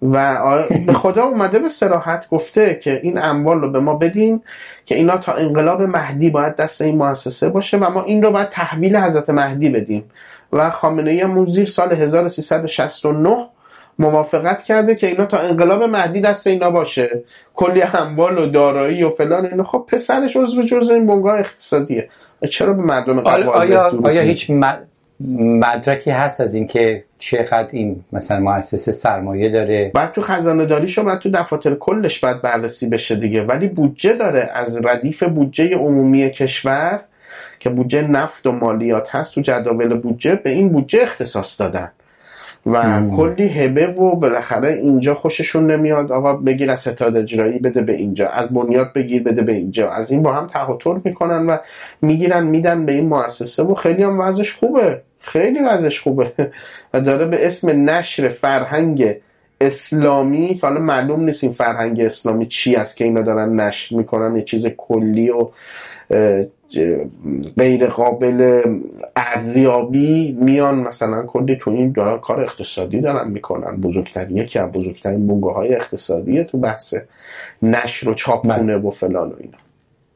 و به خدا اومده به صراحت گفته که این اموال رو به ما بدین که اینا تا انقلاب مهدی باید دست این مؤسسه باشه و ما این رو باید تحویل حضرت مهدی بدیم. و خامنه‌ای هم زیر سال هزار و سیصد و شصت و نه موافقت کرده که اینا تا انقلاب مهدی دست اینا باشه، کلی اموال و دارایی و فلان اینا. خب پسرش عضو جزء این بنگاه اقتصادیه، چرا به مردم قبل آیا آیا هیچ مدرکی هست از اینکه چقدر این مثلا مؤسسه سرمایه داره؟ بعد تو خزانه داریشو بعد تو دفاتر کلش باید بررسی بشه دیگه، ولی بودجه داره از ردیف بودجه عمومی کشور که بودجه نفت و مالیات هست، تو جداول بودجه به این بودجه اختصاص دادن و ام. کلی هبه و بالاخره اینجا خوششون نمیاد آقا بگیر از ستاد اجرایی بده به اینجا، از بنیاد بگیر بده به اینجا، از این با هم تهاتر میکنن و میگیرن میدن به این مؤسسه و خیلی هم وضعش خوبه، خیلی وضعش خوبه و داره به اسم نشر فرهنگ اسلامی که حالا معلوم نیست این فرهنگ اسلامی چی است که اینا دارن نشر میکنن، یه چیز کلی و غیر قابل ارزیابی میان مثلا کلی تو این دارن کار اقتصادی دارن میکنن، بزرگترین یکی از بزرگترین بنگاه‌های اقتصادیه تو بحث نشر و چاپخونه و فلان و اینا.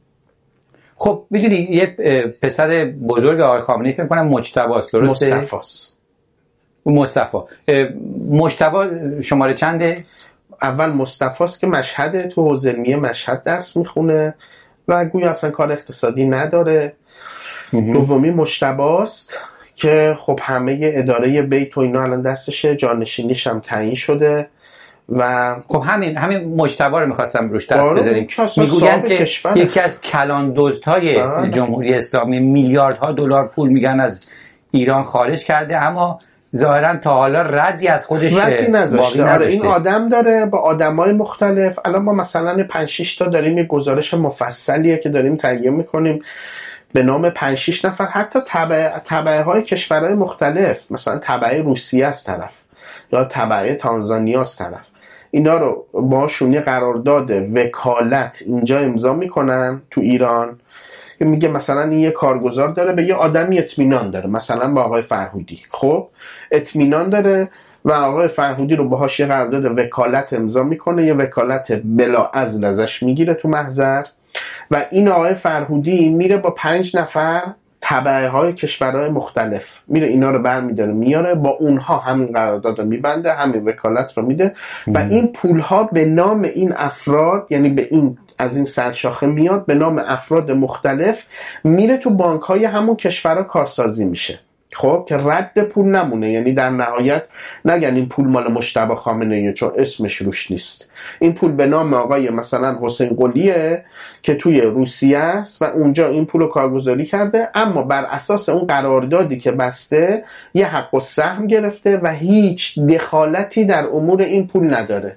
خب میدونی یه پسر بزرگ آقای خامنه‌ای فکر کنم مجتبی است، درسته؟ مصطفی است. مصطفی مجتبی شماره چنده؟ اول مصطفی است که مشهد تو حوزه علمیه مشهد درس میخونه و گویا اصلا کار اقتصادی نداره. دومی مجتبی است که خب همه اداره بیت و اینا الان دستشه، جانشینیش هم تعیین شده و خب همین همین مجتبی رو می‌خواستم روش دست بذاریم. میگویند که کشور. یکی از کلان دزدهای جمهوری اسلامی میلیاردها دلار پول میگن از ایران خارج کرده، اما ظاهرا تا حالا ردی از خودش ردی نذاشته. آره این آدم داره با آدمای مختلف. الان ما مثلا پنج شش تا داریم یه گزارش مفصلیه که داریم تهیه میکنیم به نام پنج شش نفر، حتی تبع تبعه های کشورهای مختلف، مثلا تبعه روسیه از طرف یا تبعه تانزانیا از طرف، اینا رو باشون یه قرارداد وکالت اینجا امضا میکنن تو ایران که میگه مثلا این یه کارگزار داره به یه آدمی اطمینان داره، مثلا با آقای فرهودی خب اطمینان داره و آقای فرهودی رو باهاش یه قرارداد وکالت امضا میکنه، یه وکالت بلا عزل ازش میگیره تو محضر و این آقای فرهودی میره با پنج نفر تبعه های کشورهای مختلف میره اینا رو برمیداره میاره، با اونها همین قرارداد رو میبنده، همین وکالت رو میده و این پولها به نام این افراد، یعنی به این از این سرشاخه میاد به نام افراد مختلف میره تو بانک های همون کشورها کارسازی میشه. خب که رد پول نمونه، یعنی در نهایت نگن این پول مال مجتبی خامنه‌ای چون اسمش روش نیست، این پول به نام آقای مثلا حسین قلیه که توی روسیه است و اونجا این پول رو کارگزاری کرده، اما بر اساس اون قراردادی که بسته یه حق و سهم گرفته و هیچ دخالتی در امور این پول نداره.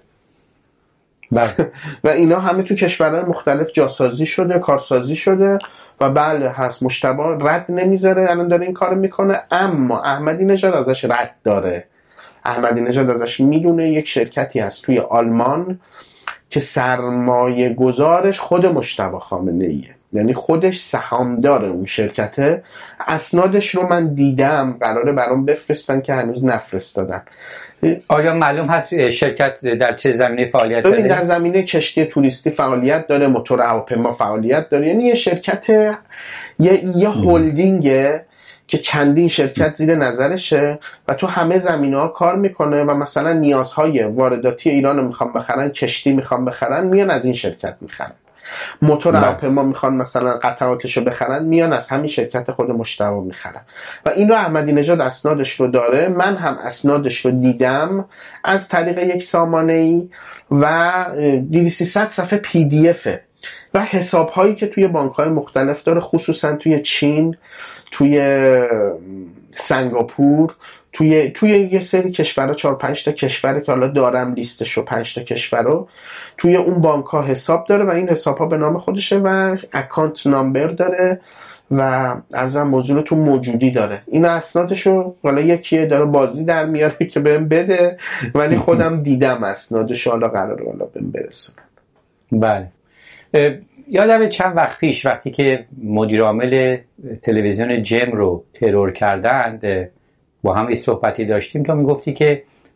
و اینا همه تو کشورهای مختلف جاسازی شده، کارسازی شده و بله هست. مجتبی رد نمیذاره، الان داره این کارو میکنه، اما احمدی نژاد ازش رد داره. احمدی نژاد ازش میدونه یک شرکتی هست توی آلمان که سرمایه گذارش خود مجتبی خامنه‌ایه، یعنی خودش سهامدار اون شرکته. اسنادش رو من دیدم، قراره برام بفرستن که هنوز نفرستادن. آیا معلوم هست شرکت در چه زمینه فعالیت داره؟ ببین در زمینه کشتی توریستی فعالیت داره، موتور هواپیما فعالیت داره، یعنی یه شرکت یه یه هلدینگه که چندین شرکت زیر نظرشه و تو همه زمینه‌ها کار میکنه و مثلا نیازهای وارداتی ایران رو میخوام بخرن، کشتی میخوام بخرن، میان از این شرکت میخرن. موتور هواپیما میخوان مثلا قطعاتشو بخرن، میان از همین شرکت خود مجتبی میخرن و این رو احمدی نژاد اسنادش رو داره. من هم اسنادش رو دیدم از طریق یک سامانه‌ای و دویست صد صفحه پی دی افه و حساب هایی که توی بانک های مختلف داره، خصوصا توی چین، توی سنگاپور، توی توی یه سری کشورها، چهار پنج تا کشوره که حالا دارم لیستشو، پنج تا کشورو توی اون بانک ها حساب داره و این حساب ها به نام خودشه و اکانت نامبر داره و ارزم موضوع تو موجودی داره. این اسنادشو حالا یکیه داره بازی در میاره که بهم بده، ولی خودم دیدم اسنادشو، حالا قراره حالا بهم برسونن. بله. یادم چند وقت پیش وقتی که مدیر عامل تلویزیون جم رو ترور کردند با هم یه صحبتی داشتیم، تو میگفتی که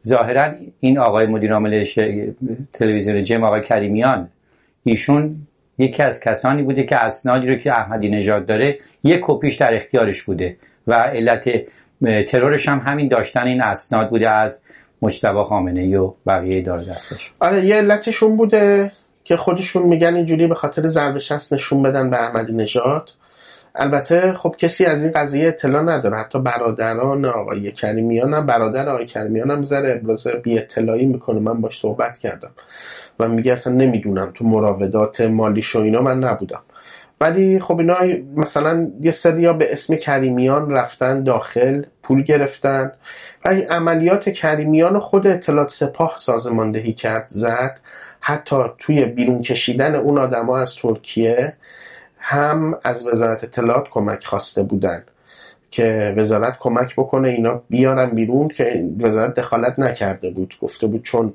ظاهرا این آقای مدیر عامل تلویزیون جم، آقای کریمیان، ایشون یکی از کسانی بوده که اسنادی رو که احمدی نژاد داره یک کپیش در اختیارش بوده و علت ترورش هم همین داشتن این اسناد بوده از مجتبی خامنه‌ای و بقیه دار دستش. آره یه علتشون بوده که خودشون میگن اینجوری به خاطر ضرب شست نشون بدن به احمدی نژاد. البته خب کسی از این قضیه اطلاع نداره، حتی برادران آقای کریمیان هم، برادر آقای کریمیان هم ذره ابراز بی اطلاعی میکنه. من باش صحبت کردم و میگه اصلا نمیدونم، تو مراودات مالیش و اینا من نبودم. ولی خب اینا مثلا یه سریا به اسم کریمیان رفتن داخل، پول گرفتن و عملیات کریمیان خود اطلاعات سپاه سازماندهی کرد، زد. حتی توی بیرون کشیدن اون آدما از ترکیه هم از وزارت اطلاعات کمک خواسته بودن که وزارت کمک بکنه اینا بیارن بیرون، که وزارت دخالت نکرده بود، گفته بود چون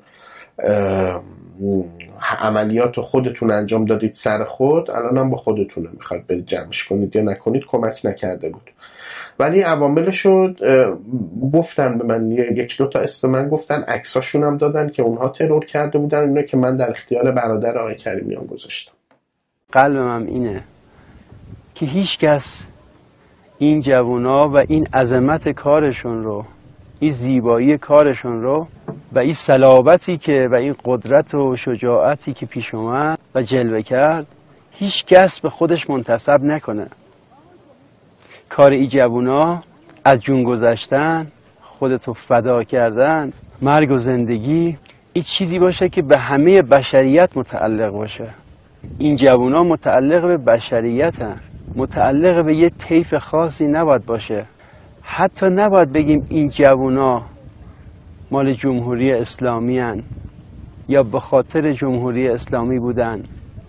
عملیات خودتون انجام دادید سر خود، الان هم با خودتونه، میخواد برید جمعش کنید یا نکنید، کمک نکرده بود. ولی عواملش رو گفتن به من، یک دو تا اسم من گفتن، عکساشون هم دادن که اونها ترور کرده بودن، اینو که من در اختیار برادر آقای کریمیان گذاشتم. قلبم اینه که هیچ کس این جوونا و این عظمت کارشون رو، این زیبایی کارشون رو و این صلابتی که و این قدرت و شجاعتی که پیش اومد و جلوه کرد، هیچ کس به خودش منتسب نکنه. کار این جوونا از جون گذشتن، خودتو فدا کردن، مرگ و زندگی، این چیزی باشه که به همه بشریت متعلق باشه. این جوونا متعلق به بشریتن، متعلق به یه طیف خاصی نباید باشه. حتی نباید بگیم این جوونا مال جمهوری اسلامی هن، یا به خاطر جمهوری اسلامی بودن،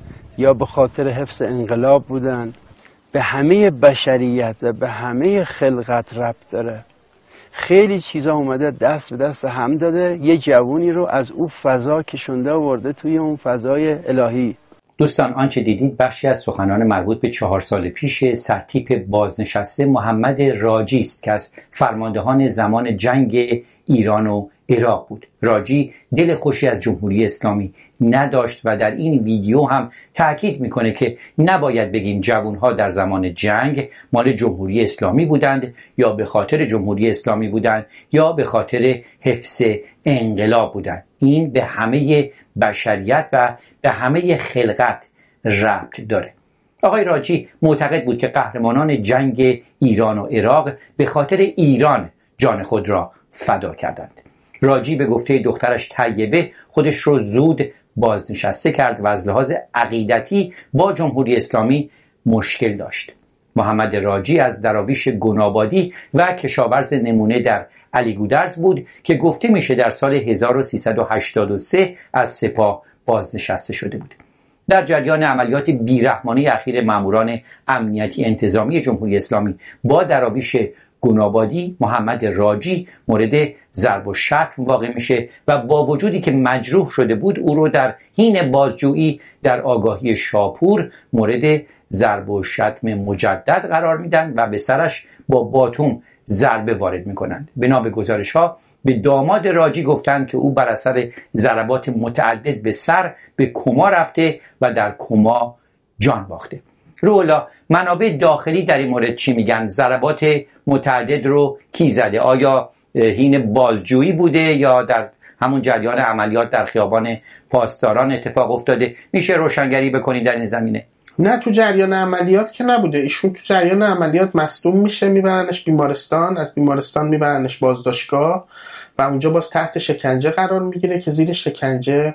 یا به خاطر حفظ انقلاب بودن. به همه بشریت و به همه خلقت ربط داره. خیلی چیزا اومده دست به دست هم داده، یه جوونی رو از اون فضا کشونده آورده توی اون فضای الهی. دوستان، آنچه دیدید بخشی از سخنان مربوط به چهار سال پیش سرتیپ بازنشسته محمد راجی است که از فرماندهان زمان جنگ ایران و عراق بود. راجی دل خوشی از جمهوری اسلامی نداشت و در این ویدیو هم تأکید میکنه که نباید بگیم جوانها در زمان جنگ مال جمهوری اسلامی بودند یا به خاطر جمهوری اسلامی بودند یا به خاطر حفظ انقلاب بودند. این به همه بشریت و به همه خلقت ربط داره. آقای راجی معتقد بود که قهرمانان جنگ ایران و عراق به خاطر ایران جان خود را فدا کردند. راجی به گفته دخترش طیبه خودش رو زود بازنشسته کرد و از لحاظ عقیدتی با جمهوری اسلامی مشکل داشت. محمد راجی از دراویش گنابادی و کشاورز نمونه در علی گودرز بود که گفته میشه در سال هزار و سیصد و هشتاد و سه از سپاه بازنشسته شده بود. در جریان عملیات بیرحمانه اخیر ماموران امنیتی انتظامی جمهوری اسلامی با دراویش گنابادی، محمد راجی مورد ضرب و شتم واقع میشه و با وجودی که مجروح شده بود او رو در حین بازجویی در آگاهی شاپور مورد ضرب و شتم مجدد قرار میدن و به سرش با باتوم ضربه وارد میکنند. بنا به گزارش ها به داماد راجی گفتند که او بر اثر ضربات متعدد به سر به کما رفته و در کما جان باخته. رولا منابع داخلی در این مورد چی میگن؟ ضربات متعدد رو کی زده؟ آیا حین بازجویی بوده یا در همون جریان عملیات در خیابان پاسداران اتفاق افتاده؟ میشه روشنگری بکنید در این زمینه؟ نه، تو جریان عملیات که نبوده. ایشون تو جریان عملیات مصدوم میشه، میبرنش بیمارستان، از بیمارستان میبرنش بازداشتگاه و اونجا باز تحت شکنجه قرار میگیره که زیر شکنجه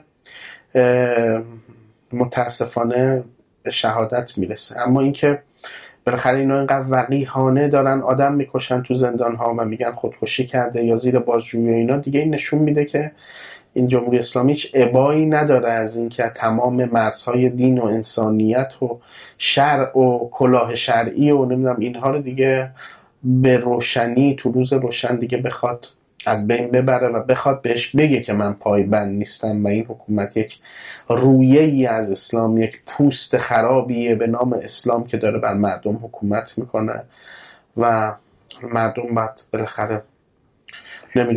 متاسفانه به شهادت میرسه. اما اینکه بالاخره اینا اینقدر وقیحانه دارن آدم میکشن تو زندان ها و میگن خودکشی کرده یا زیر بازجویی اینا، دیگه این نشون میده که این جمهوری اسلامی هیچ ابایی نداره از این که تمام مرزهای دین و انسانیت و شرع و کلاه شرعی و نمیدونم اینها رو دیگه به روشنی تو روز روشن دیگه بخواد از بین ببره و بخواد بهش بگه که من پایبند نیستم و این حکومت یک رویه‌ای از اسلام، یک پوست خرابیه به نام اسلام که داره بر مردم حکومت میکنه و مردم باید بالاخره نمیدونم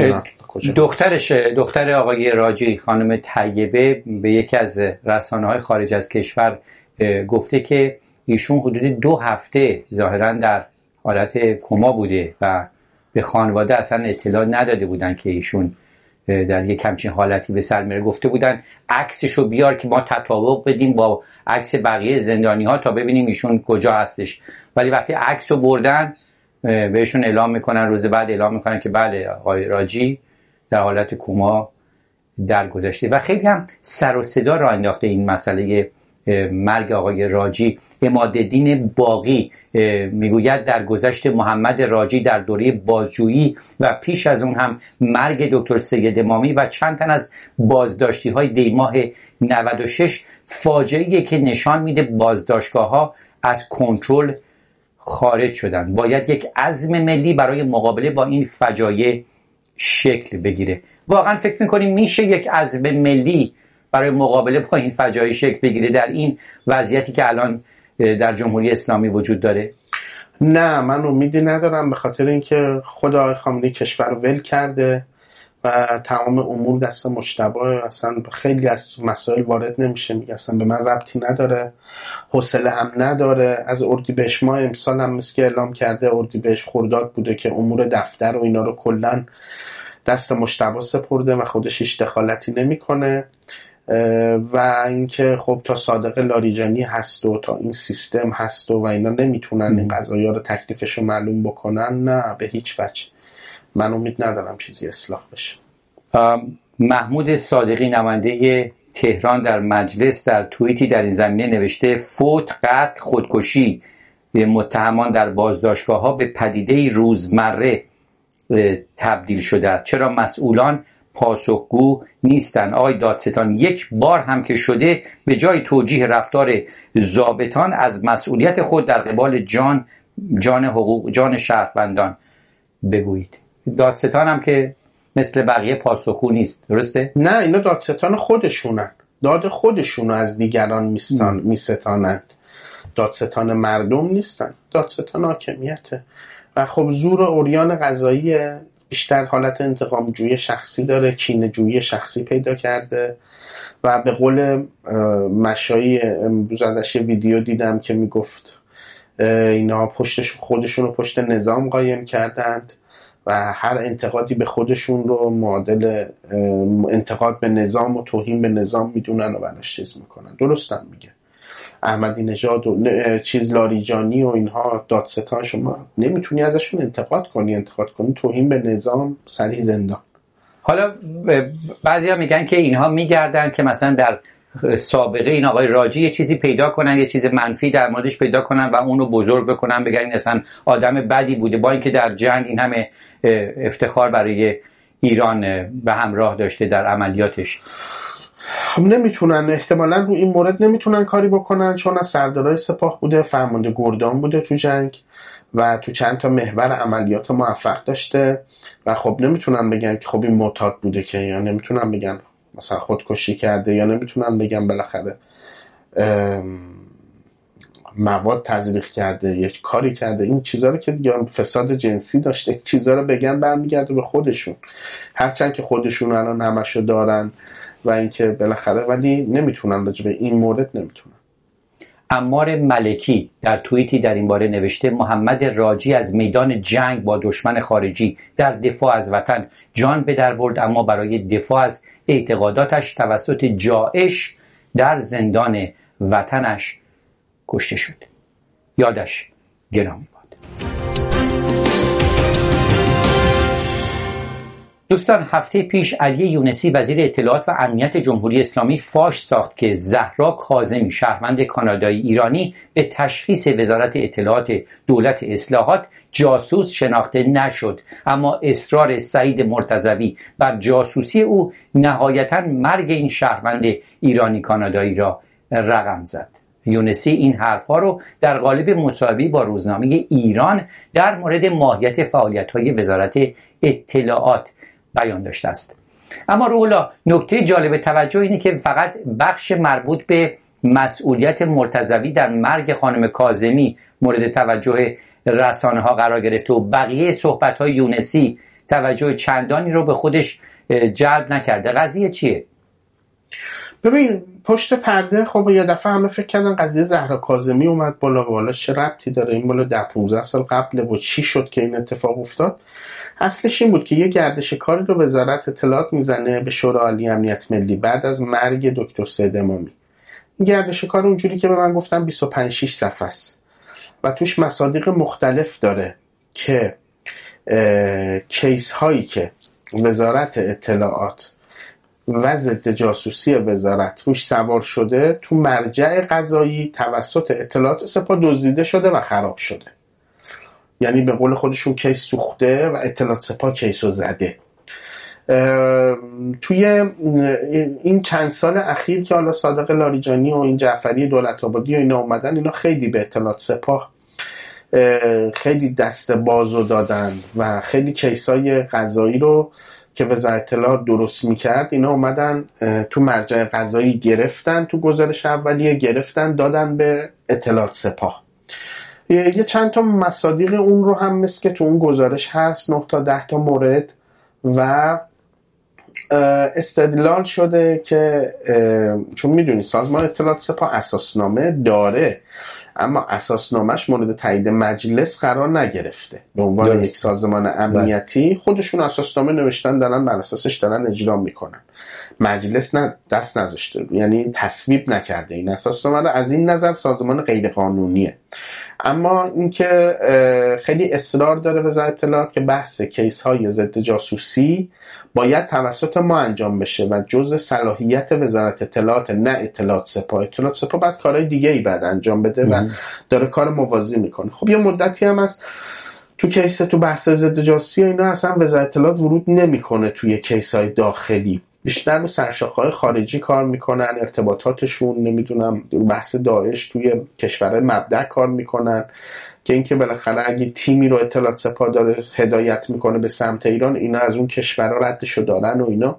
کجا دخترش دختر آقای راجی خانم طیبه به یکی از رسانه‌های خارج از کشور گفته که ایشون حدود دو هفته ظاهراً در حالت کما بوده و به خانواده اصلا اطلاع نداده بودن که ایشون در یک همچین حالتی به سر میره. گفته بودن عکسشو بیار که ما تطابق بدیم با عکس بقیه زندانی ها تا ببینیم ایشون کجا هستش، ولی وقتی عکسو بردن بهشون اعلام میکنن، روز بعد اعلام میکنن که بله آقای راجی در حالت کما درگذشته. و خیلی هم سر و صدا راه انداخته این مسئله مرگ آقای راجی. عمادالدین باقی میگوید در گذشت محمد راجی در دوره بازجویی و پیش از اون هم مرگ دکتر سید امامی و چند تن از بازداشتی های دی ماه نود و شش فاجعه‌ایه که نشان میده بازداشتگاه ها از کنترل خارج شدن. باید یک عزم ملی برای مقابله با این فجایع شکل بگیره. واقعا فکر میکنیم میشه یک عزم ملی برای مقابله با این فجایع شکل بگیره در این وضعیتی که الان در جمهوری اسلامی وجود داره؟ نه، من امیدی ندارم، به خاطر اینکه خود آقای خامنه‌ای کشور ول کرده و تمام امور دست مجتبی، اصلا خیلی از مسائل وارد نمیشه، میگه اصلا به من ربطی نداره، حوصله هم نداره. از اردیبهشت ماه امسال هم مثل که اعلام کرده، اردیبهشت خرداد بوده که امور دفتر و اینا رو کلا دست مجتبی سپرده و خودش هیچ دخالتی نمیکنه. و اینکه خب تا صادق لاریجانی هست و تا این سیستم هست و, و اینا نمیتونن این قضایا رو تکلیفش رو معلوم بکنن، نه به هیچ وجه. من امید ندارم چیزی اصلاح بشه. محمود صادقی نماینده تهران در مجلس در توییتی در این زمینه نوشته فوت، قتل، خودکشی متهمان در بازداشتگاه ها به پدیده روزمره تبدیل شده است. چرا مسئولان پاسخگو نیستن؟ آقای دادستان، یک بار هم که شده به جای توجیه رفتار ضابطان از مسئولیت خود در قبال جان جان حقوق جان شهروندان بگویید. دادستان هم که مثل بقیه پاسخگو نیست، درسته؟ نه، اینا دادستان خودشونن، داد خودشونو از دیگران میستان میستانند. دادستان مردم نیستن، دادستان حاکمیته. و خب زور عریان قضایی بیشتر حالت انتقام جویی شخصی داره، کینه جویی شخصی پیدا کرده. و به قول مشایی امروز ازش ویدیو دیدم که میگفت اینا پشتش خودشون رو پشت نظام قایم کردند و هر انتقادی به خودشون رو معادل انتقاد به نظام و توهین به نظام میدونن و براش چیز میکنن. درستم میگه. احمدی نژاد و چیز لاریجانی و اینها دادستان، شما نمیتونی ازشون انتقاد کنی، انتقاد کنی توهین به نظام، سری زندان. حالا بعضیا میگن که اینها میگردن که مثلا در سابقه این آقای راجی یه چیزی پیدا کنن، یه چیز منفی در موردش پیدا کنن و اونو بزرگ بکنن، بگن این اصلا آدم بدی بوده، با اینکه در جنگ این همه افتخار برای ایران به همراه داشته در عملیاتش. خب نمیتونن، احتمالاً رو این مورد نمیتونن کاری بکنن، چون از سردارای سپاه بوده، فرمانده گردان بوده تو جنگ و تو چند تا محور عملیات موفق داشته و خب نمیتونن بگن که خب این معتاد بوده که، یا نمیتونن بگن مثلا خودکشی کرده، یا نمیتونن بگن بالاخره مواد تزریق کرده، یک کاری کرده. این چیزا رو که یا فساد جنسی داشته، چیزا رو بگن برمیگرده به خودشون، هرچند که خودشون الان همشو دارن و اینکه بالاخره، ولی نمیتونن راجع به این مورد نمیتونن. عمار ملکی در توییتی در این باره نوشته محمد راجی از میدان جنگ با دشمن خارجی در دفاع از وطن جان به در برد، اما برای دفاع از اعتقاداتش توسط جائش در زندان وطنش کشته شد. یادش گرامی باد. دوستان، هفته پیش علی یونسی وزیر اطلاعات و امنیت جمهوری اسلامی فاش ساخت که زهرا کاظمی شهروند کانادایی ایرانی به تشخیص وزارت اطلاعات دولت اصلاحات جاسوس شناخته نشد، اما اصرار سعید مرتضوی بر جاسوسی او نهایتاً مرگ این شهروند ایرانی کانادایی را رقم زد. یونسی این حرفا رو در قالب مصاحبه‌ای با روزنامه ایران در مورد ماهیت فعالیت‌های وزارت اطلاعات بیان داشته است. اما رولا، نکته جالب توجه اینه که فقط بخش مربوط به مسئولیت مرتضوی در مرگ خانم کاظمی مورد توجه رسانه ها قرار گرفته و بقیه صحبت های یونسی توجه چندانی رو به خودش جلب نکرده. قضیه چیه؟ ببین پشت پرده خب یه دفعه همه فکر کردن قضیه زهرا کاظمی اومد بالا، بالا چه ربطی داره، این بالا ده پونزده سال قبله و چی شد که این اتفاق افتاد. اصلش این بود که یه گردش کاری رو وزارت اطلاعات میزنه به شورای عالی امنیت ملی بعد از مرگ دکتر سید امامی. این گردش کار اونجوری که به من گفتن بیست و پنج شش صفحه است و توش مصادیق مختلف داره که کیس هایی که وزارت اطلاعات و ضد جاسوسی وزارت روش سوار شده تو مرجع قضایی توسط اطلاعات سپاه دزدیده شده و خراب شده. یعنی به قول خودشون کیس سوخته و اطلاعات سپاه کیسو زده. توی این چند سال اخیر که حالا صادق لاریجانی و این جعفری دولت‌آبادی و اینا اومدن، اینا خیلی به اطلاعات سپاه خیلی دست بازو دادن و خیلی کیسای قضایی رو که وزارت اطلاعات درست میکرد اینا اومدن تو مرجع قضایی گرفتن، تو گزارش اولیه گرفتن دادن به اطلاعات سپاه. یه چند تا مصادیق اون رو هم مثل که تو اون گزارش هست، نه تا ده تا مورد و استدلال شده که چون میدونی سازمان اطلاعات سپاه اساسنامه داره اما اساسنامهش مورد تایید مجلس قرار نگرفته به عنوان درست. یک سازمان امنیتی خودشون اساسنامه نوشتن دارن بر اساسش دارن اجرا میکنن، مجلس نه دست نذاشته، یعنی تصویب نکرده این اساسنامه رو. از این نظر سازمان غیر قانونیه. اما اینکه خیلی اصرار داره وزارت اطلاعات که بحث کیس های ضد جاسوسی باید توسط ما انجام بشه و جزء صلاحیت وزارت اطلاعات نه اطلاعات سپاه. اطلاعات سپاه بعد کارهای دیگه ای بعد انجام بده و داره کار موازی میکنه. خب یه مدتی هم از تو کیس تو بحث ضد جاسوسی اینا اصلا وزارت اطلاعات ورود نمیکنه توی کیس های داخلی، بیشتر رو سرشاخه‌های خارجی کار میکنن، ارتباطاتشون نمیدونم بحث داعش توی کشورهای مبدأ کار میکنن که اینکه بالاخره اگه تیمی رو اطلاعات سپاه داره هدایت میکنه به سمت ایران اینا از اون کشورها ردشو دارن و اینا.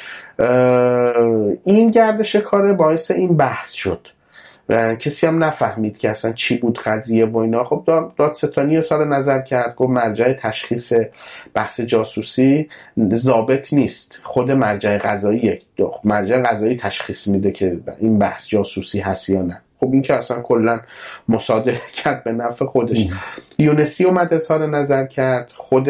این گردش کاره باعث این بحث شد و کسی هم نفهمید که اصلا چی بود قضیه و اینا. خب دادستانی سال نظر کرد، گفت مرجع تشخیص بحث جاسوسی ضابط نیست، خود مرجع قضاییه، مرجع قضایی تشخیص میده که این بحث جاسوسی هست یا نه. خب این که اصلا کلا مصادره کرد به نفع خودش. یونسی اومد اظهار نظر کرد، خود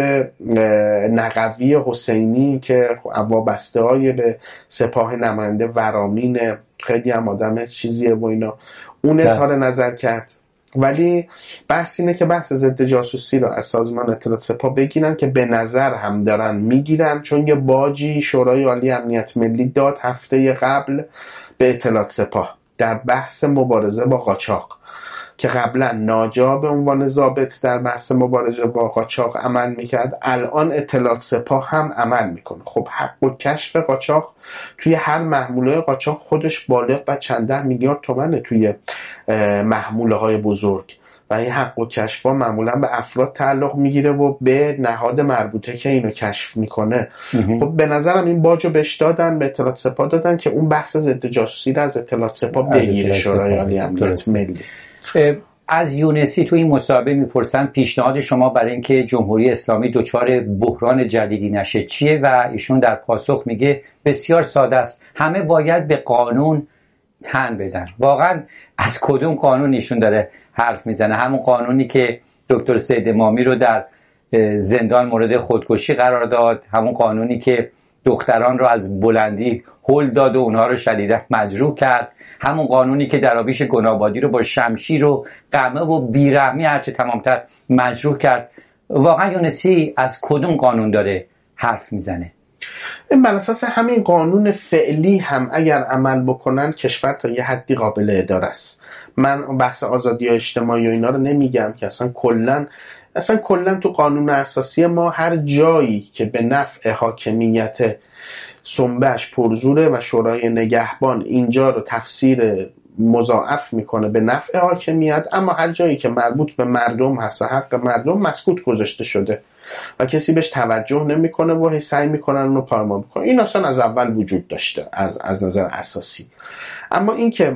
نقوی حسینی که وابسته های به سپاه نماینده ورامین خیلی هم آدم چیزیه و اینا، اون اظهار نظر کرد. ولی بحث اینه که بحث ضد جاسوسی رو از سازمان اطلاعات سپاه بگیرن که به نظر هم دارن میگیرن، چون یه باجی شورای عالی امنیت ملی داد هفته قبل به اطلاعات سپاه در بحث مبارزه با قاچاق که قبلا ناجا به عنوان ضابط در بحث مبارزه با قاچاق عمل میکرد، الان اطلاعات سپاه هم عمل میکنه. خب حق و کشف قاچاق توی هر محموله قاچاق خودش بالغ به چند ده میلیارد تومنه توی محموله های بزرگ و این حق و کشف ها معمولا به افراد تعلق میگیره و به نهاد مربوطه که اینو کشف میکنه. خب به نظرم این باجو بهش دادن، به اطلاعات سپاه دادن که اون بحث ضد جاسوسی رو از اطلاعات سپاه بگیره شورای عالی امنیت ملی. از یونسی تو این مصاحبه میپرسن پیشنهاد شما برای اینکه جمهوری اسلامی دچار بحران جدیدی نشه چیه و ایشون در پاسخ میگه بسیار ساده است، همه باید به قانون تن بدن. واقعا از کدوم قانون ایشون داره حرف میزنه؟ همون قانونی که دکتر سید امامی رو در زندان مورد خودکشی قرار داد، همون قانونی که دختران رو از بلندی هل داد و اونها رو شدیدا مجروح کرد، همون قانونی که درابیش گنابادی رو با شمشیر و قمه و بیرحمی هرچه تمامتر مجروح کرد. واقعا یونسی از کدوم قانون داره حرف میزنه؟ این بر اساس همین قانون فعلی هم اگر عمل بکنن کشور تا یه حدی قابل اداره است. من بحث آزادی اجتماعی و اینا رو نمیگم که اصلا کلا اصلا کلا تو قانون اساسی ما هر جایی که به نفع حاکمیت سنبهش پرزوره و شورای نگهبان اینجا رو تفسیر مضاعف میکنه به نفع حاکمیت، اما هر جایی که مربوط به مردم هست و حق مردم مسکوت گذاشته شده و کسی بهش توجه نمیکنه و هی سعی میکنن اونو پایمال بکنن. این اصلا از اول وجود داشته از از نظر اساسی. اما این که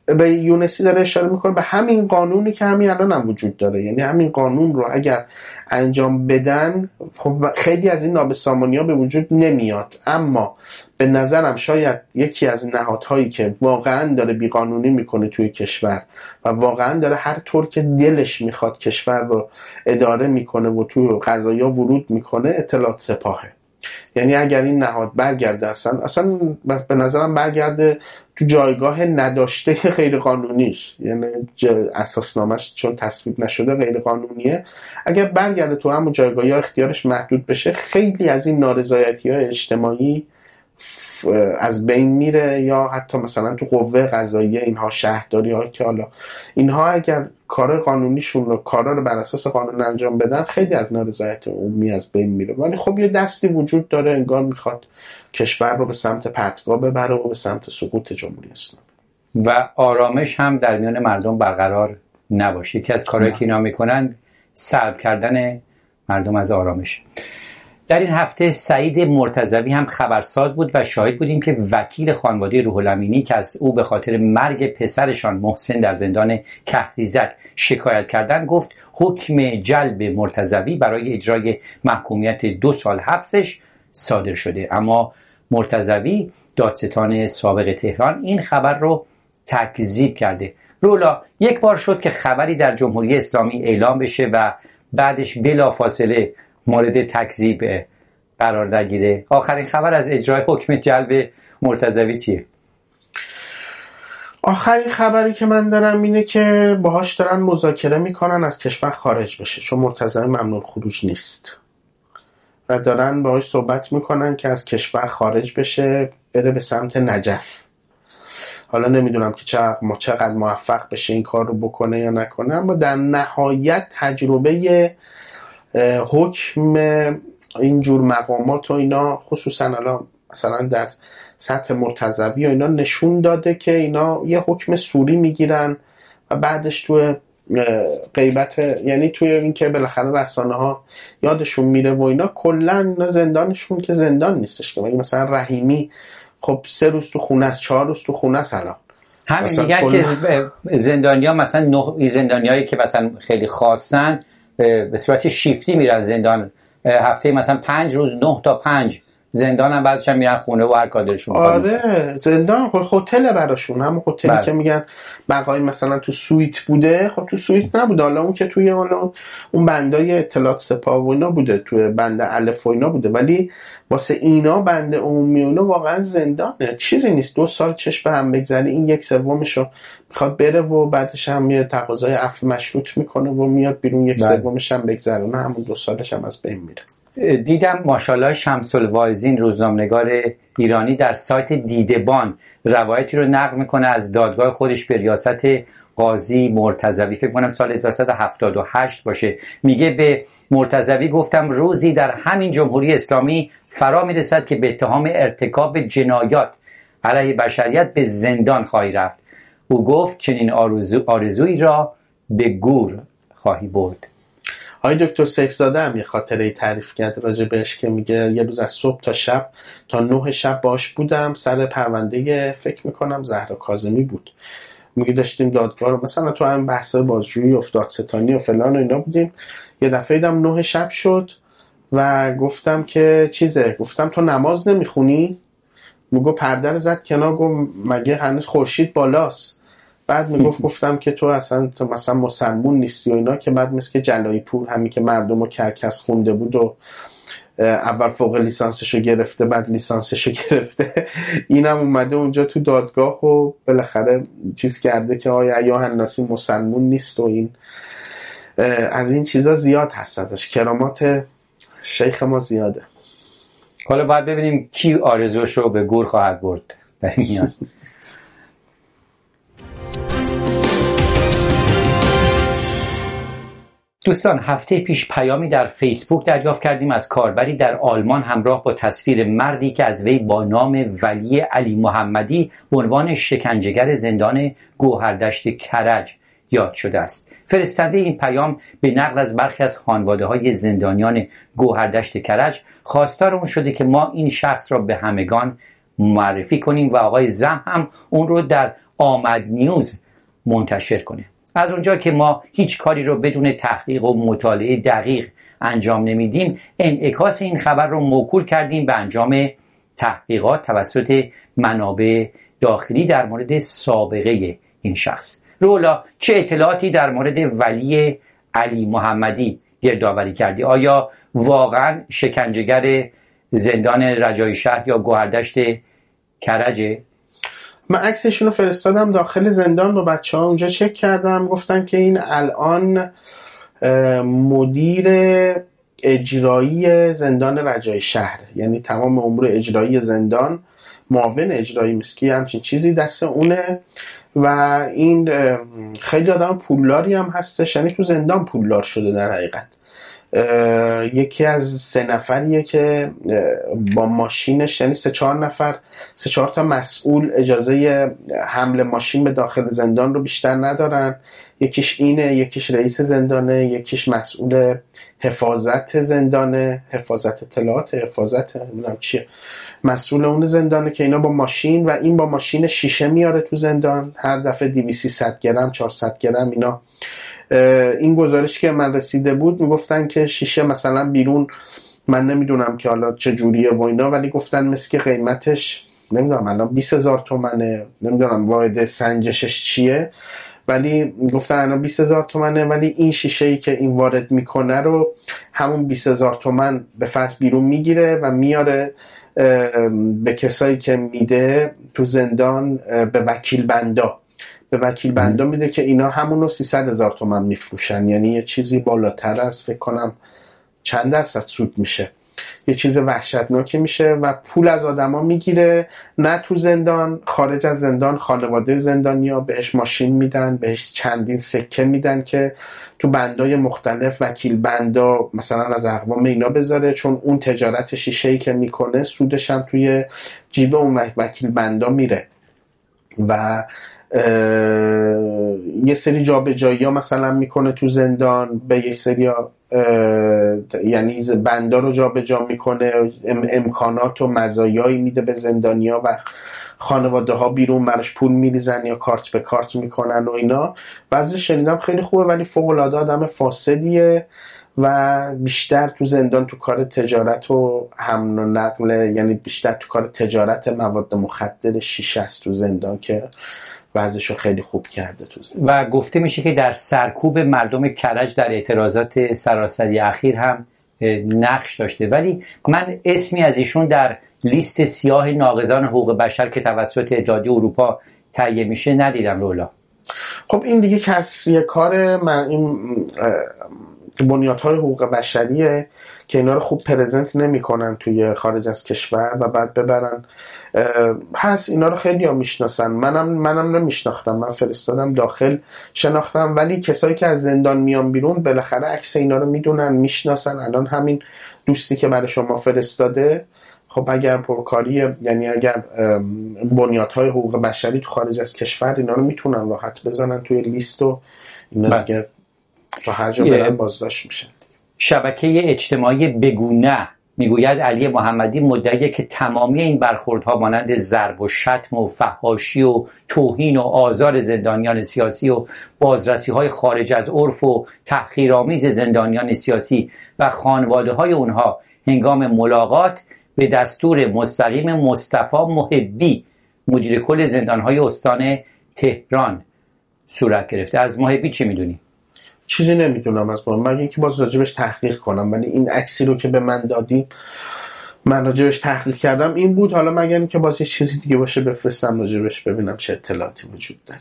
به یونسی داره اشاره میکنه به همین قانونی که همین الان هم وجود داره. یعنی همین قانون رو اگر انجام بدن خب خیلی از این نابسامانی ها به وجود نمیاد. اما به نظرم شاید یکی از نهادهایی که واقعا داره بیقانونی میکنه توی کشور و واقعا داره هر طور که دلش میخواد کشور رو اداره میکنه و توی قضایا ورود میکنه اطلاعات سپاهه. یعنی اگر این نهاد برگرده اصلا اصلا به نظرم برگرده تو جایگاه نداشته غیر قانونیش، یعنی اساسنامه‌اش چون تصویب نشده غیر قانونیه، اگر برگرده تو همون جایگاه یا اختیارش محدود بشه خیلی از این نارضایتی‌های اجتماعی از بین میره. یا حتی مثلا تو قوه قضاییه اینها شهرداری ها که حالا اینها اگر کار قانونیشون رو کارا رو بر اساس قانون انجام بدن خیلی از نارضایتی عمومی از بین میره. ولی خب یه دستی وجود داره انگار میخواد کشور رو به سمت پرتگاه ببره و به سمت سقوط جمهوری اسلامی و آرامش هم در میان مردم برقرار نباشه. یکی از کارهایی که اینا میکنن سلب کردن مردم از آرامش. در این هفته سعید مرتضوی هم خبرساز بود و شاهد بودیم که وکیل خانواده روح الامینی که از او به خاطر مرگ پسرشان محسن در زندان کهریزک شکایت کردن گفت حکم جلب مرتضوی برای اجرای محکومیت دو سال حبسش صادر شده. اما مرتضوی دادستان سابق تهران این خبر رو تکذیب کرده. رولا یک بار شد که خبری در جمهوری اسلامی اعلام بشه و بعدش بلافاصله مورد تکذیب قرار نگیره. آخرین خبر از اجرای حکم جلب مرتضوی چیه؟ آخرین خبری که من دارم اینه که باهاش دارن مذاکره میکنن از کشور خارج بشه، چون مرتضوی ممنوع خروج نیست و دارن باهاش صحبت میکنن که از کشور خارج بشه بره به سمت نجف. حالا نمیدونم که چقدر چقدر موفق بشه این کار رو بکنه یا نکنه، اما در نهایت تجربه حکم اینجور مقامات و اینا خصوصا الان مثلا در سطح مرتضوی و اینا نشون داده که اینا یه حکم سوری میگیرن و بعدش توی غیبت، یعنی توی این که بالاخره رسانه ها یادشون میره و اینا کلا اینا زندانشون که زندان نیستش که مثلا رحیمی خب سه روز تو خونه است، چهار روز تو خونه است. الان همین میگن کل... که زندانیا مثلا نه زندانیایی که مثلا خیلی خاصن به صورت شیفتی میرن زندان، هفته مثلا پنج روز نه تا پنج زندان هم بعدش هم میرن خونه و هر کار دلشون می‌خواد. آره زندان هتل براشون، هم هتلی بله. که میگن بقای مثلا تو سویت بوده، خب تو سویت نبوده، حالا اون که توی اون اون بندای اطلاعات سپاه و اینا بوده، توی بند الف و اینا بوده، ولی واسه اینا بند عمومی اونا واقعا زندانه، چیزی نیست. دو سال چشم هم بگذره این یک سومشو میخواد بره و بعدش هم یه تقاضای عفو مشروط میکنه و میاد بیرون، یک سومش هم بگذرونه، همون دو سالش هم از بین میره. دیدم ماشاءالله شمس الواعظین روزنامه‌نگار ایرانی در سایت دیدبان روایتی رو نقل میکنه از دادگاه خودش به ریاست قاضی مرتضوی، فکر کنم سال هزار و سیصد و هفتاد و هشت باشه. میگه به مرتضوی گفتم روزی در همین جمهوری اسلامی فرا میرسد که به اتهام ارتکاب جنایات علیه بشریت به زندان خواهی رفت. او گفت چنین آرزو آرزویی را به گور خواهی برد. آقای دکتر سیفزاده هم یه خاطره تعریف کرد راجع بهش که میگه یه روز از صبح تا شب تا نه شب باش بودم سر پرونده فکر میکنم زهرا کاظمی بود، میگه داشتیم دادگاه رو مثلا تو هم بحث بازجویی و دادستانی و فلان و اینا بودیم، یه دفعه دیدم نه شب شد و گفتم که چیزه، گفتم تو نماز نمیخونی؟ میگه پرده رو زد کنار، گفت مگه هنوز خورشید بالاست؟ بعد میگفت گفتم که تو اصلا تو مثلا مسلمون نیستی و اینا، که بعد مثل که جلایی پور همین که مردم رو کرکس خونده بود و اول فوق لیسانسشو گرفته بعد لیسانسشو گرفته، اینم اومده اونجا تو دادگاه و بالاخره چیز کرده که آیا ایها الناسی مسلمون نیست و این از این چیزا زیاد هست ازش، کرامات شیخ ما زیاده. حالا باید ببینیم کی آرزوشو به گور خواهد برد در این میان. دوستان هفته پیش پیامی در فیسبوک دریافت کردیم از کاربری در آلمان همراه با تصویر مردی که از وی با نام ولی علی محمدی به عنوان شکنجهگر زندان گوهردشت کرج یاد شده است. فرستنده این پیام به نقل از برخی از خانواده‌های زندانیان گوهردشت کرج خواستار اون شده که ما این شخص را به همگان معرفی کنیم و آقای زم هم اون رو در آمد نیوز منتشر کنه. از اونجا که ما هیچ کاری رو بدون تحقیق و مطالعه دقیق انجام نمیدیم، انعکاس این خبر رو موکول کردیم به انجام تحقیقات توسط منابع داخلی در مورد سابقه این شخص. رولا، چه اطلاعاتی در مورد ولی علی محمدی گردآوری کردی؟ آیا واقعا شکنجهگر زندان رجایی شهر یا گوهردشت کرجه؟ من عکسشون رو فرستادم داخل زندان، با بچه ها اونجا چک کردم، گفتن که این الان مدیر اجرایی زندان رجایی شهر، یعنی تمام امور اجرایی زندان، معاون اجرایی مسکی همچین چیزی دست اونه و این خیلی آدم پولداری هم هستش، یعنی تو زندان پولدار شده در حقیقت. یکی از سه نفریه که با ماشینش، یعنی سه چهار نفر سه چهار تا مسئول اجازه حمل ماشین به داخل زندان رو بیشتر ندارن. یکیش اینه، یکیش رئیس زندانه، یکیش مسئول حفاظت زندانه، حفاظت اطلاعات، حفاظت نمیدونم چیه، مسئول اون زندانه که اینا با ماشین، و این با ماشین شیشه میاره تو زندان هر دفعه دویست سیصد گرم چهارصد گرم اینا. این گزارش که من رسیده بود میگفتن که شیشه مثلا بیرون، من نمیدونم که حالا چه جوریه و اینا، ولی گفتن مثل که قیمتش نمیدونم الان بیست هزار تومنه، نمیدونم واحد سنجشش چیه، ولی گفتن الان بیست هزار تومنه، ولی این شیشه‌ای که این وارد میکنه رو همون بیست هزار تومن به فرض بیرون میگیره و میاره به کسایی که میده تو زندان، به وکیل بندا به وکیل بندا میده که اینا همونو سیصد هزار تومن میفروشن، یعنی یه چیزی بالاتر از فکر کنم چند درصد سود میشه، یه چیز وحشتناکی میشه و پول از آدما میگیره، نه تو زندان، خارج از زندان خانواده زندانیا بهش ماشین میدن، بهش چندین سکه میدن که تو بندای مختلف وکیل بندا مثلا از اقوام اینا بذاره، چون اون تجارت شیشه‌ای که میکنه سودش هم توی جیب اون وکیل بندا میره. و یه سری جابجایی ها مثلا میکنه تو زندان، به یه سری یعنی بندا رو جابجا میکنه، ام امکانات و مزایایی میده به زندانیا و خانواده ها بیرون براش پول میریزن یا کارت به کارت میکنن و اینا. بعضی شنیدم خیلی خوبه ولی فوق العاده آدم فاسدیه و بیشتر تو زندان تو کار تجارت و حمل و نقل، یعنی بیشتر تو کار تجارت مواد مخدر شیشه است تو زندان که وضعشو خیلی خوب کرده تو زندان. و گفته میشه که در سرکوب مردم کرج در اعتراضات سراسری اخیر هم نقش داشته، ولی من اسمی از ایشون در لیست سیاه ناقضان حقوق بشر که توسط اتحادیه اروپا تهیه میشه ندیدم. رولا خب این دیگه کسیه کار من، این بنیادهای حقوق بشریه که اینا رو خوب پرزنت نمی کنن توی خارج از کشور و بعد ببرن. هست اینا رو خیلی ها میشناسن، منم منم نمیشناختم، من فرستادم داخل شناختم، ولی کسایی که از زندان میان بیرون بالاخره عکس اینا رو میدونن میشناسن. الان همین دوستی که برای شما فرستاده، خب اگر پرکاریه، یعنی اگر بنیادهای حقوق بشری تو خارج از کشور اینا رو میتونن راحت بزنن توی لیست و اینا دیگه تا هر جا برن بازداشت میشن. شبکه اجتماعی بگونه میگوید علی محمدی مدعیه که تمامی این برخوردها مانند ضرب و شتم و فحاشی و توهین و آزار زندانیان سیاسی و بازرسی‌های خارج از عرف و تحقیرآمیز زندانیان سیاسی و خانواده‌های اونها هنگام ملاقات به دستور مستقیم مصطفی محبی مدیر کل زندان‌های استان تهران صورت گرفته. از محبی چی میدونی؟ چیزی نمیدونم از من، مگه اینکه باز راجبش تحقیق کنم، ولی این عکسی رو که به من دادی من راجبش تحقیق کردم این بود. حالا مگه اینکه باز یه چیزی دیگه باشه بفرستم راجبش ببینم چه اطلاعاتی وجود داره.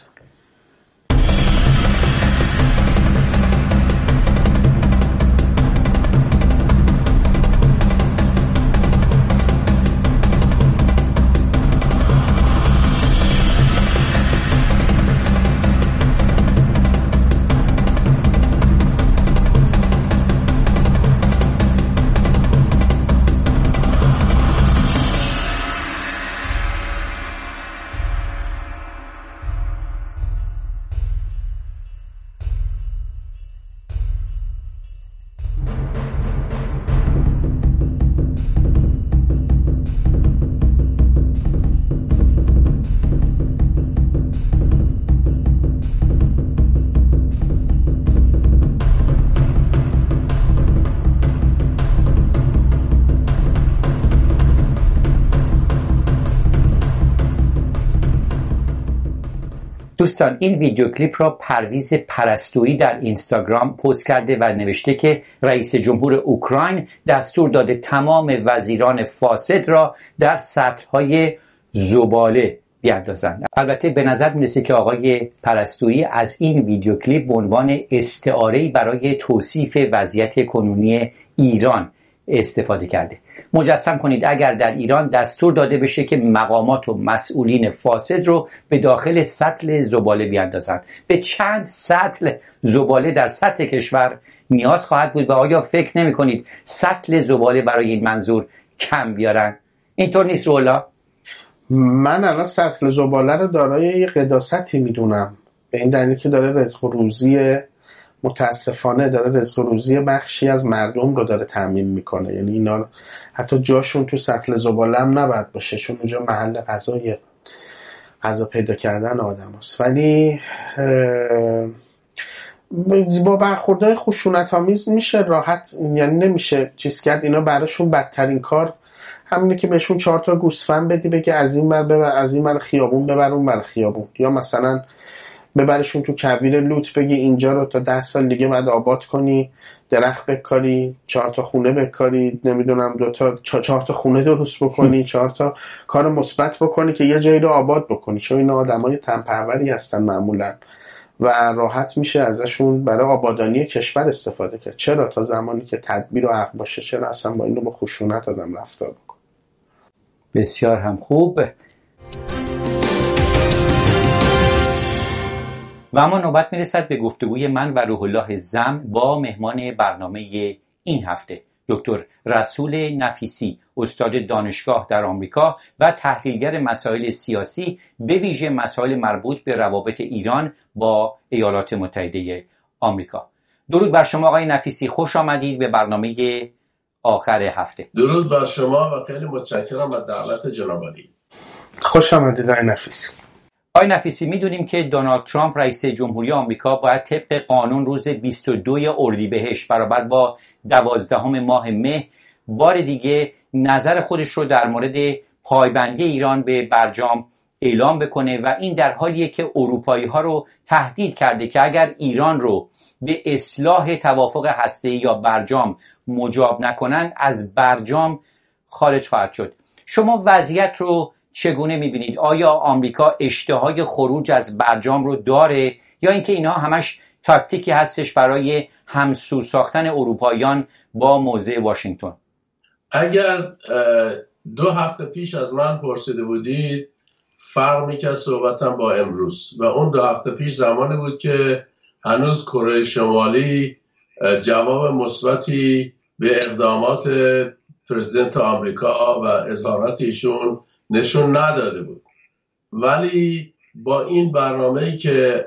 دوستان این ویدیو کلیپ را پرویز پرستویی در اینستاگرام پست کرده و نوشته که رئیس جمهور اوکراین دستور داده تمام وزیران فاسد را در سطل‌های زباله بیاندازند. البته به نظر میرسه که آقای پرستویی از این ویدیو کلیپ به عنوان استعاره‌ای برای توصیف وضعیت کنونی ایران استفاده کرده. مجسم کنید اگر در ایران دستور داده بشه که مقامات و مسئولین فاسد رو به داخل سطل زباله بیاندازند، به چند سطل زباله در سطح کشور نیاز خواهد بود و آیا فکر نمی کنید سطل زباله برای این منظور کم بیارن؟ اینطور نیست رولا؟ من الان سطل زباله رو دارای یه قداستی میدونم، به این دلیل که داره رزق و روزی، متاسفانه داره رزق و روزی بخشی از مردم رو داره تامین میکنه. یعنی اینا حتی جاشون تو سطل زباله هم نباید باشه، چون اونجا محل غذای غذا پیدا کردن آدم هست. ولی با برخوردهای خشونت آمیز میشه راحت، یعنی نمیشه چیز کرد. اینا براشون بدترین کار همینه که بهشون چهار تا گوسفند بدی بگه از این بر ببر، از این بر خیابون ببر، اون بر خیابون، یا مثلا ببرشون تو کویر لوت بگی اینجا رو تا ده سال دیگه بعد آباد کنی، درخت بکاری، چهار تا خونه بکاری، نمیدونم دو تا چهار تا خونه درست بکنی، چهار تا کار مثبت بکنی که یه جایی رو آباد بکنی. چون اینا آدمای تن‌پروری هستن معمولا و راحت میشه ازشون برای آبادانی کشور استفاده کرد. چرا تا زمانی که تدبیر و عقل باشه چرا اصلا با اینو با خشونت آدم رفتار بکنه؟ بسیار هم خوب. و اما نوبت میرسد به گفتگوی من و روح الله زم با مهمان برنامه این هفته، دکتر رسول نفیسی، استاد دانشگاه در آمریکا و تحلیلگر مسائل سیاسی، به ویژه مسائل مربوط به روابط ایران با ایالات متحده آمریکا. درود بر شما آقای نفیسی، خوش آمدید به برنامه آخر هفته. درود بر شما و خیلی متشکرم از دعوت جناب عالی. خوش آمدید آقای نفیسی. آقای نفیسی، میدونیم که دونالد ترامپ رئیس جمهوری آمریکا باید طبق قانون روز بیست و دوم اردیبهشت برابر با دوازدهم ماه مه بار دیگه نظر خودش رو در مورد پایبندی ایران به برجام اعلام بکنه و این در حالیه که اروپایی ها رو تهدید کرده که اگر ایران رو به اصلاح توافق هسته‌ای یا برجام مجاب نکنن از برجام خارج خواهد شد. شما وضعیت رو چگونه میبینید؟ آیا آمریکا اشتهای خروج از برجام رو داره یا اینکه اینا همش تاکتیکی هستش برای همسو ساختن اروپاییان با موضع واشنگتن؟ اگر دو هفته پیش از من پرسیده بودید فرق میکرد صحبتم با امروز، و اون دو هفته پیش زمانی بود که هنوز کره شمالی جواب مثبتی به اقدامات پرزیدنت آمریکا و اظهارات ایشون نشون نداده بود. ولی با این برنامه‌ای که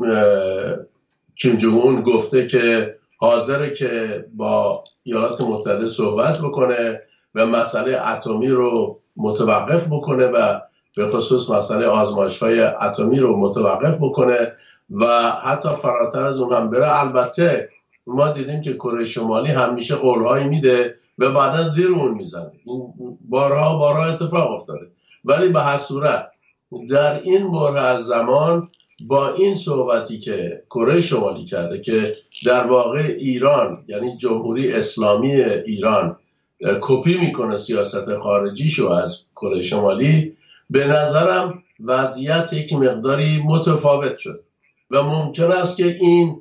کیم جونگ اون گفته که حاضره که با ایالات متحده صحبت بکنه و مسئله اتمی رو متوقف بکنه و به خصوص مسئله آزمایش‌های اتمی رو متوقف بکنه و حتی فراتر از اون هم بره. البته ما دیدیم که کره شمالی همیشه قول‌هایی میده و بعدا زیر اون میزنه. این بارها بارها اتفاق افتاده. ولی به هر صورت در این بره از زمان با این صحبتی که کره شمالی کرده که در واقع ایران یعنی جمهوری اسلامی ایران کپی میکنه سیاست خارجیشو از کره شمالی، به نظرم وضعیت یک مقداری متفاوت شد و ممکن است که این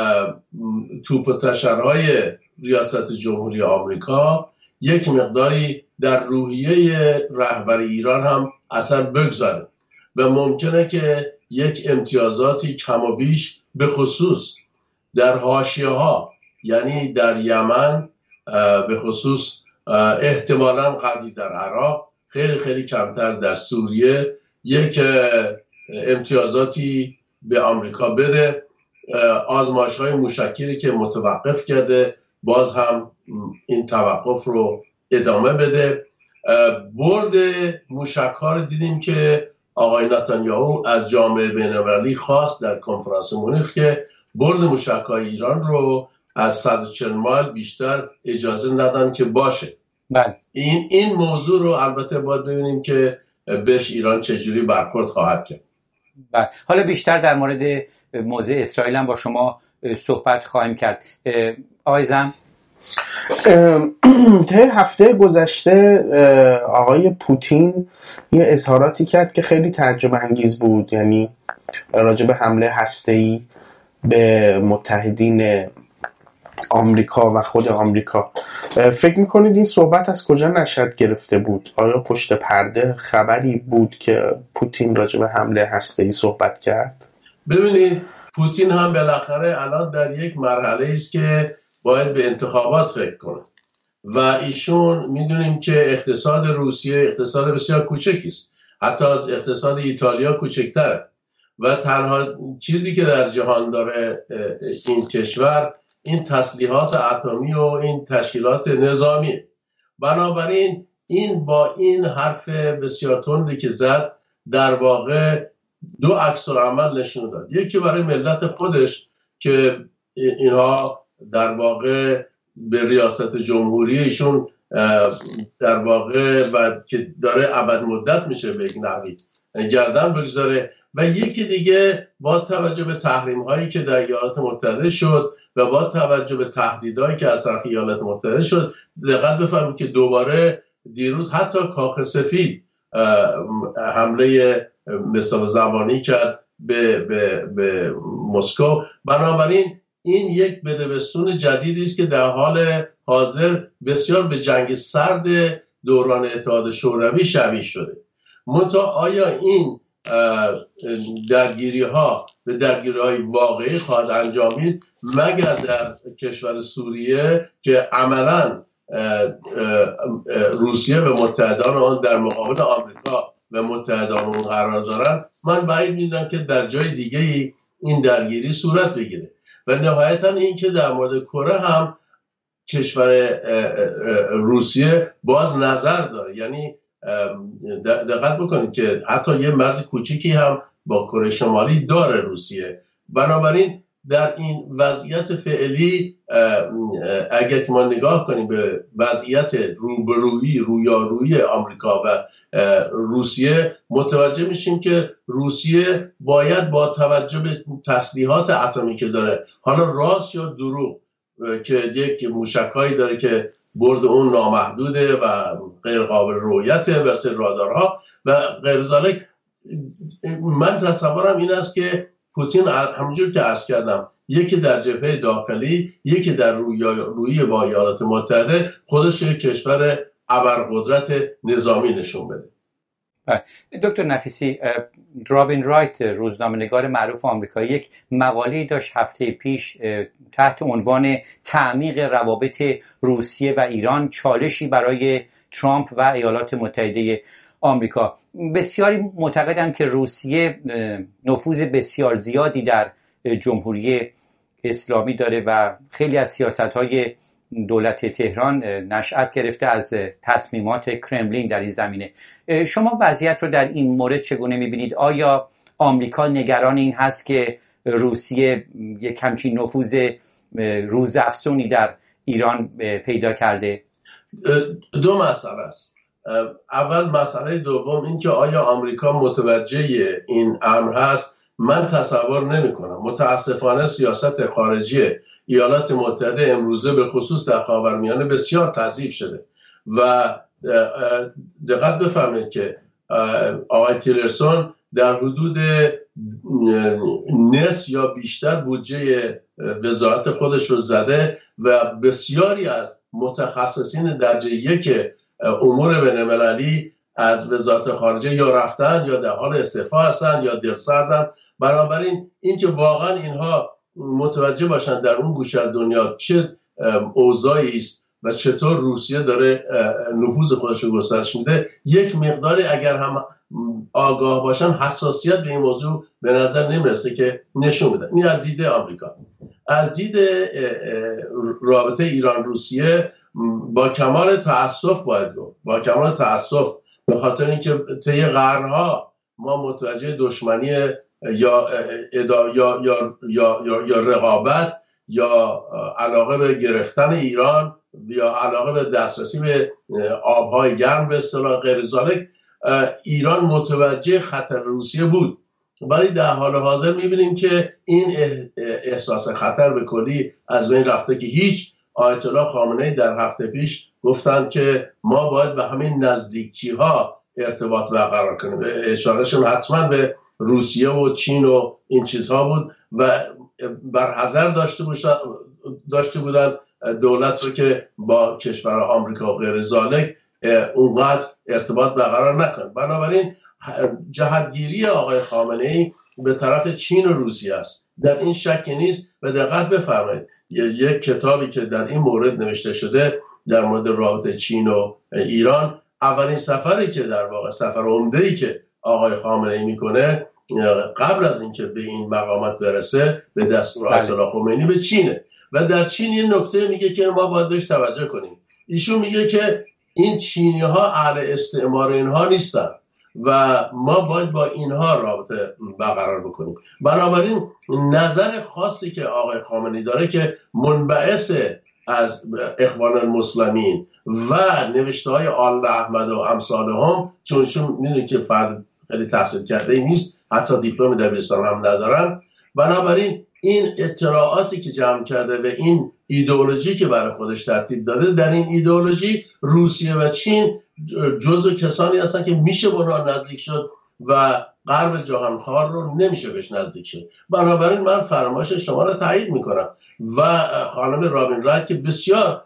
توپ و تشرهای ریاست جمهوری آمریکا یک مقداری در روحیه رهبر ایران هم اثر بگذاره و ممکنه که یک امتیازاتی کم و بیش به خصوص در حاشیه ها یعنی در یمن به خصوص احتمالاً قضیه در عراق خیلی خیلی کمتر در سوریه یک امتیازاتی به آمریکا بده. آزمایش‌های موشکی که متوقف کرده باز هم این توقف رو ادامه بده. برد موشک‌ها رو دیدیم که آقای نتانیاهو از جامعه بین‌المللی خواست در کنفرانس مونیخ که برد موشک‌های ایران رو از صد و چهل مایل بیشتر اجازه ندن که باشه. بله. این این موضوع رو البته باید ببینیم که بهش ایران چجوری برخورد خواهد کرد. بله. حالا بیشتر در مورد موضوع اسرائیل هم با شما صحبت خواهیم کرد. آقای زم، طی هفته گذشته آقای پوتین یه اظهاراتی کرد که خیلی تعجب انگیز بود، یعنی راجع به حمله هسته‌ای به متحدین آمریکا و خود آمریکا. فکر میکنید این صحبت از کجا نشأت گرفته بود؟ آیا پشت پرده خبری بود که پوتین راجع به حمله هسته‌ای صحبت کرد؟ ببینید پوتین هم بالاخره الان در یک مرحله است که باید به انتخابات فکر کنه و ایشون میدونیم که اقتصاد روسیه اقتصاد بسیار کوچکی است، حتی از اقتصاد ایتالیا کوچکتره و تنها چیزی که در جهان داره این کشور این تسلیحات اتمی و این تشکیلات نظامی. بنابراین این با این حرف بسیار تندی که زد در واقع دو عکس العمل نشون داد. یکی برای ملت خودش که اینها در واقع به ریاست جمهوری ایشون در واقع و که داره ابد مدت میشه به یک نحوی گردن بگذاره، و یکی دیگه با توجه به تحریم هایی که در ایالات متحده شد و با توجه به تهدیدهایی که از طرف ایالات متحده شد. دقت بفرمایید که دوباره دیروز حتی کاخ سفید حمله مثال زمانی کرد به, به, به مسکو. بنابراین این یک بدبستون جدیدی است که در حال حاضر بسیار به جنگ سرد دوران اتحاد شوروی شبیه شده. منتها آیا این درگیری ها به درگیری های واقعی خواهد انجامید مگر در کشور سوریه که عملا روسیه و متحدان آن در مقابل آمریکا و متحدان اون قرار دارن؟ من بعید میدونم که در جای دیگه ای این درگیری صورت بگیره. و نهایتا این که در مورد کره هم کشور روسیه باز نظر داره، یعنی دقت بکنید که حتی یه مرز کوچیکی هم با کره شمالی داره روسیه. بنابراین در این وضعیت فعلی اگر ما نگاه کنیم به وضعیت روبرویی رویارویی آمریکا و روسیه متوجه میشیم که روسیه باید با توجه به تسلیحات اتمی که داره، حالا راست یا دروغ، که یک موشکایی داره که برد اون نامحدوده و غیر قابل رؤیته مثل رادارها و غیر ذالک، من تصورم این است که پوتین همونجور که عرض کردم یکی در جبهه داخلی یکی در روی با ایالات متحده خودش یک کشور ابرقدرت نظامی نشون بده. دکتر نفیسی، رابین رایت روزنامه‌نگار معروف آمریکایی یک مقاله‌ای داشت هفته پیش تحت عنوان تعمیق روابط روسیه و ایران، چالشی برای ترامپ و ایالات متحده آمریکا. بسیاری معتقدند که روسیه نفوذ بسیار زیادی در جمهوری اسلامی داره و خیلی از سیاست‌های دولت تهران نشأت گرفته از تصمیمات کرملین در این زمینه. شما وضعیت رو در این مورد چگونه می‌بینید؟ آیا آمریکا نگران این هست که روسیه یک همچین نفوذ روزافزونی در ایران پیدا کرده؟ دو مسئله است. اول مسئله دوم این که آیا آمریکا متوجه این امر هست؟ من تصور نمی کنم. متاسفانه سیاست خارجی ایالات متحده امروزه به خصوص در خاورمیانه بسیار تضعیف شده و دقت بفرمایید که آقای تیلرسون در حدود نصف یا بیشتر بودجه وزارت خودش رو زده و بسیاری از متخصصین درجه یک امور بین‌المللی از وزارت خارجه یا رفتن یا در حال استعفا هستن یا دلسردن. بنابراین اینکه واقعا اینها متوجه باشن در اون گوشه از دنیا چه اوضاعی است و چطور روسیه داره نفوذ خودش رو گسترش میده، یک مقداری اگر هم آگاه باشن حساسیت به این موضوع به نظر نمیرسه که نشون بدن. این از دید آمریکا. از دید رابطه ایران روسیه با کمال تأسف باید گفت، با کمال تأسف، به خاطر اینکه طی قرنها ما متوجه دشمنی یا ادا یا یا یا یا, یا رقابت یا علاقه به گرفتن ایران یا علاقه به دسترسی به آبهای گرم به اصطلاح غیر ذالک، ایران متوجه خطر روسیه بود ولی در حال حاضر میبینیم که این احساس خطر به کلی از بین رفته که هیچ آیت الله خامنه‌ای در هفته پیش گفتند که ما باید به همین نزدیکی ها ارتباط برقرار کنیم. اشارهشون حتما به روسیه و چین و این چیزها بود و برحذر داشته بودن داشته بودن دولت رو که با کشور آمریکا و غیر ذالک اونقدر ارتباط برقرار نکنه. بنابراین جهتگیری آقای خامنه‌ای به طرف چین و روسیه است، در این شکی نیست. به دقت بفرمایید یک کتابی که در این مورد نوشته شده در مورد رابطه چین و ایران، اولین سفری که در واقع سفر عمده‌ای که آقای خامنه‌ای میکنه قبل از اینکه به این مقامات برسه به دستور آیت الله خمینی به چینه و در چین یه نکته میگه که ما باید بهش توجه کنیم. ایشون میگه که این چینی ها اهل استعمار اینها نیستن و ما باید با اینها رابطه برقرار بکنیم. بنابراین نظر خاصی که آقای خامنه‌ای داره که منبعث از اخوان المسلمین و نوشته های آل احمد و امثال هم، چونشون میدونی که فرد خیلی تحصیل کرده ای نیست، حتی دیپلم دبیرستان هم ندارن. بنابراین این اطلاعاتی که جمع کرده و این ایدئولوژی که برای خودش ترتیب داده، در این ایدئولوژی روسیه و چین جزو کسانی هستن که میشه با اونها نزدیک شد و غرب جهانخوار رو نمیشه بهش نزدیک شد. بنابراین من فرمایش شما رو تایید میکنم و خانم رابین رایت که بسیار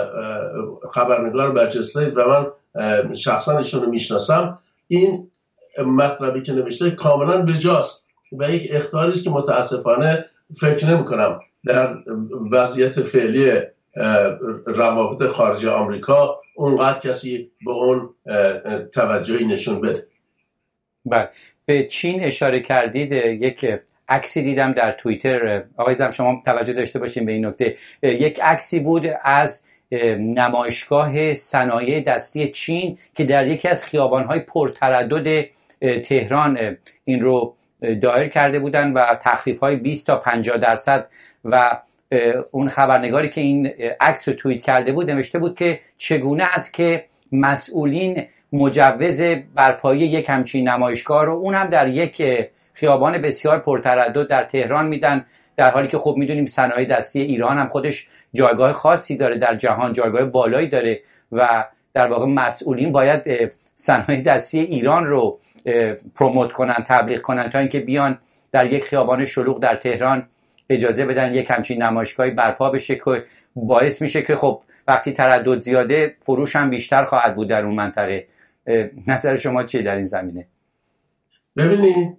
خبرنگار برجسته و من شخصا ایشون رو میشناسم، این مطلبی که نوشته کاملا بجاست و یک اخطاری است که متاسفانه فکر نمی کنم در وضعیت فعلی روابط خارجی آمریکا اونقدر کسی به اون توجهی نشون بده. بله، به چین اشاره کردید. یک عکسی دیدم در توییتر، آقای زم شما توجه داشته باشین به این نکته. یک عکسی بود از نمایشگاه صنایع دستی چین که در یکی از خیابان‌های پرتردد تهران این رو دایر کرده بودن و تخفیف‌های بیست تا پنجاه درصد و اون خبرنگاری که این عکس رو توییت کرده بود نوشته بود که چگونه است که مسئولین مجوز برپایی یک همچین نمایشگاه رو اون هم در یک خیابان بسیار پرتردد در تهران میدن، در حالی که خب میدونیم صنایع دستی ایران هم خودش جایگاه خاصی داره در جهان، جایگاه بالایی داره و در واقع مسئولین باید صنایع دستی ایران رو پروموت کنن، تبلیغ کنن تا اینکه بیان در یک خیابان شلوغ در تهران اجازه بدن یک همچین نمایشگاهی برپا بشه که باعث میشه که خب وقتی تردد زیاده فروش هم بیشتر خواهد بود در اون منطقه. نظر شما چیه در این زمینه؟ ببینید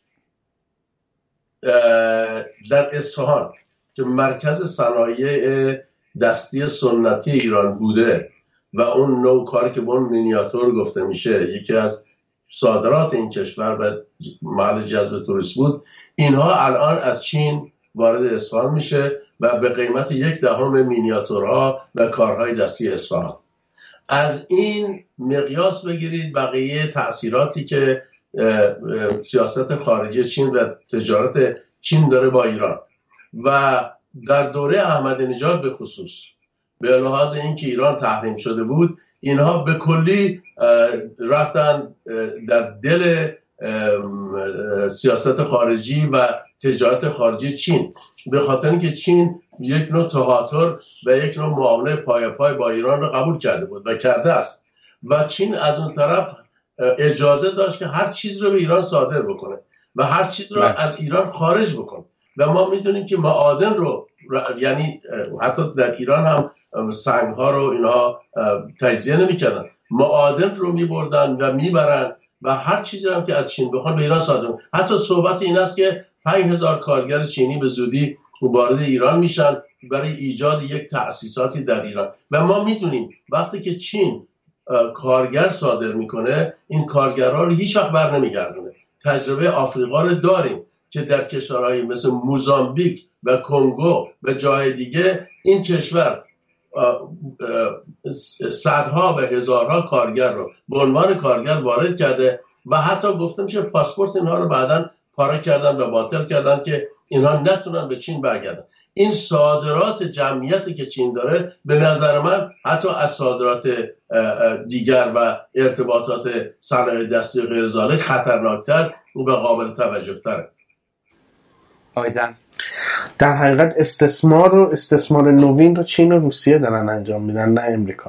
در اصفهان که مرکز صنایع دستی سنتی ایران بوده و اون نوع کاری که به اون مینیاتور گفته میشه یکی از صادرات این کشور و محل جذب توریست بود، اینها الان از چین وارد اصفهان میشه و به قیمت یک دهم مینیاتورها و کارهای دستی اصفهان. از این مقیاس بگیرید بقیه تأثیراتی که سیاست خارجی چین و تجارت چین داره با ایران و در دوره احمدی نژاد به خصوص به لحاظ اینکه ایران تحریم شده بود، اینها به کلی رفتن در دل سیاست خارجی و تجارت خارجی چین، به خاطر اینکه چین یک نوع تهاتر و یک نوع معامله پای پای با ایران رو قبول کرده بود و کرده است و چین از اون طرف اجازه داشت که هر چیز رو به ایران صادر بکنه و هر چیز رو از ایران خارج بکنه و ما میدونیم که معادن رو یعنی حتی در ایران هم سنگ ها رو اینها تجزیه نمی‌کردن، معادن رو می‌بردن و میبرن و هر چیزی هم که از چین بخوان به ایران صادر می‌کنن. حتی صحبت این است که پنج هزار کارگر چینی به زودی وارد ایران میشن برای ایجاد یک تأسیساتی در ایران و ما میدونیم وقتی که چین کارگر صادر میکنه این کارگرها رو هیچ وقت بر نمیگردونه. تجربه آفریقا رو داریم که در کشورهای مثل موزامبیک و کنگو و جای دیگه این کشور صدها و هزارها کارگر رو به عنوان کارگر وارد کرده و حتی گفته میشه پاسپورت اینها رو بعداً پاره کردن و باطل کردن که اینها نتونن به چین برگردن. این صادرات جمعیتی که چین داره به نظر من حتی از صادرات دیگر و ارتباطات صنایع دستی غیر ذالک خطرناکتر و قابل توجه‌تره. آیزن در حقیقت استثمار رو استثمار نوین رو چین و روسیه دارن انجام میدن، نه امریکا.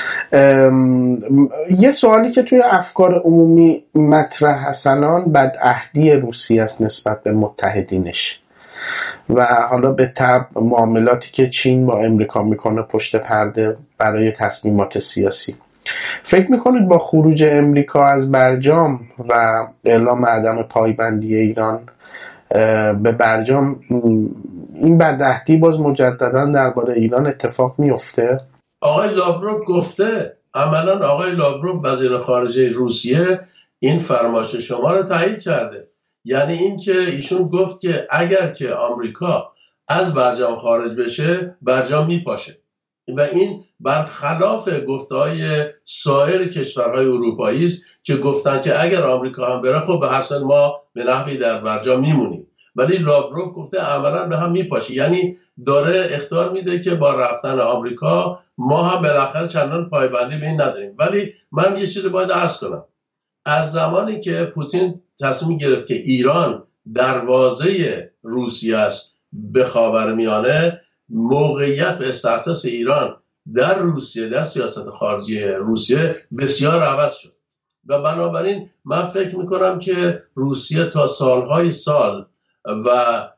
یه سوالی که توی افکار عمومی مطرح هستن بدعهدی روسیه است نسبت به متحدینش و حالا به تبع معاملاتی که چین با امریکا میکنه پشت پرده برای تصمیمات سیاسی. فکر میکنید با خروج امریکا از برجام و اعلام عدم پایبندی ایران به برجام این بدعهدی باز مجددا درباره ایران اتفاق میفته؟ آقای لاوروف گفته، عملا آقای لاوروف وزیر خارجه روسیه این فرمایش شما رو تایید کرده. یعنی این که ایشون گفت که اگر که آمریکا از برجام خارج بشه برجام میپاشه و این برخلاف گفته‌های سایر کشورهای اروپایی است که گفتن که اگر آمریکا هم بره خب به حسن ما به نحوی در برجام میمونیم، ولی لاوروف گفته عملا به هم میپاشه. یعنی داره اخطار میده که با رفتن آمریکا ما هم بالاخره چندان پایبندی به این نداریم. ولی من یه چیزی باید عرض کنم، از زمانی که پوتین تصمیم گرفت که ایران دروازه روسیه است به خاورمیانه، موقعیت و استاتوس ایران در روسیه، در سیاست خارجی روسیه بسیار عوض شد و بنابراین من فکر میکنم که روسیه تا سالهای سال و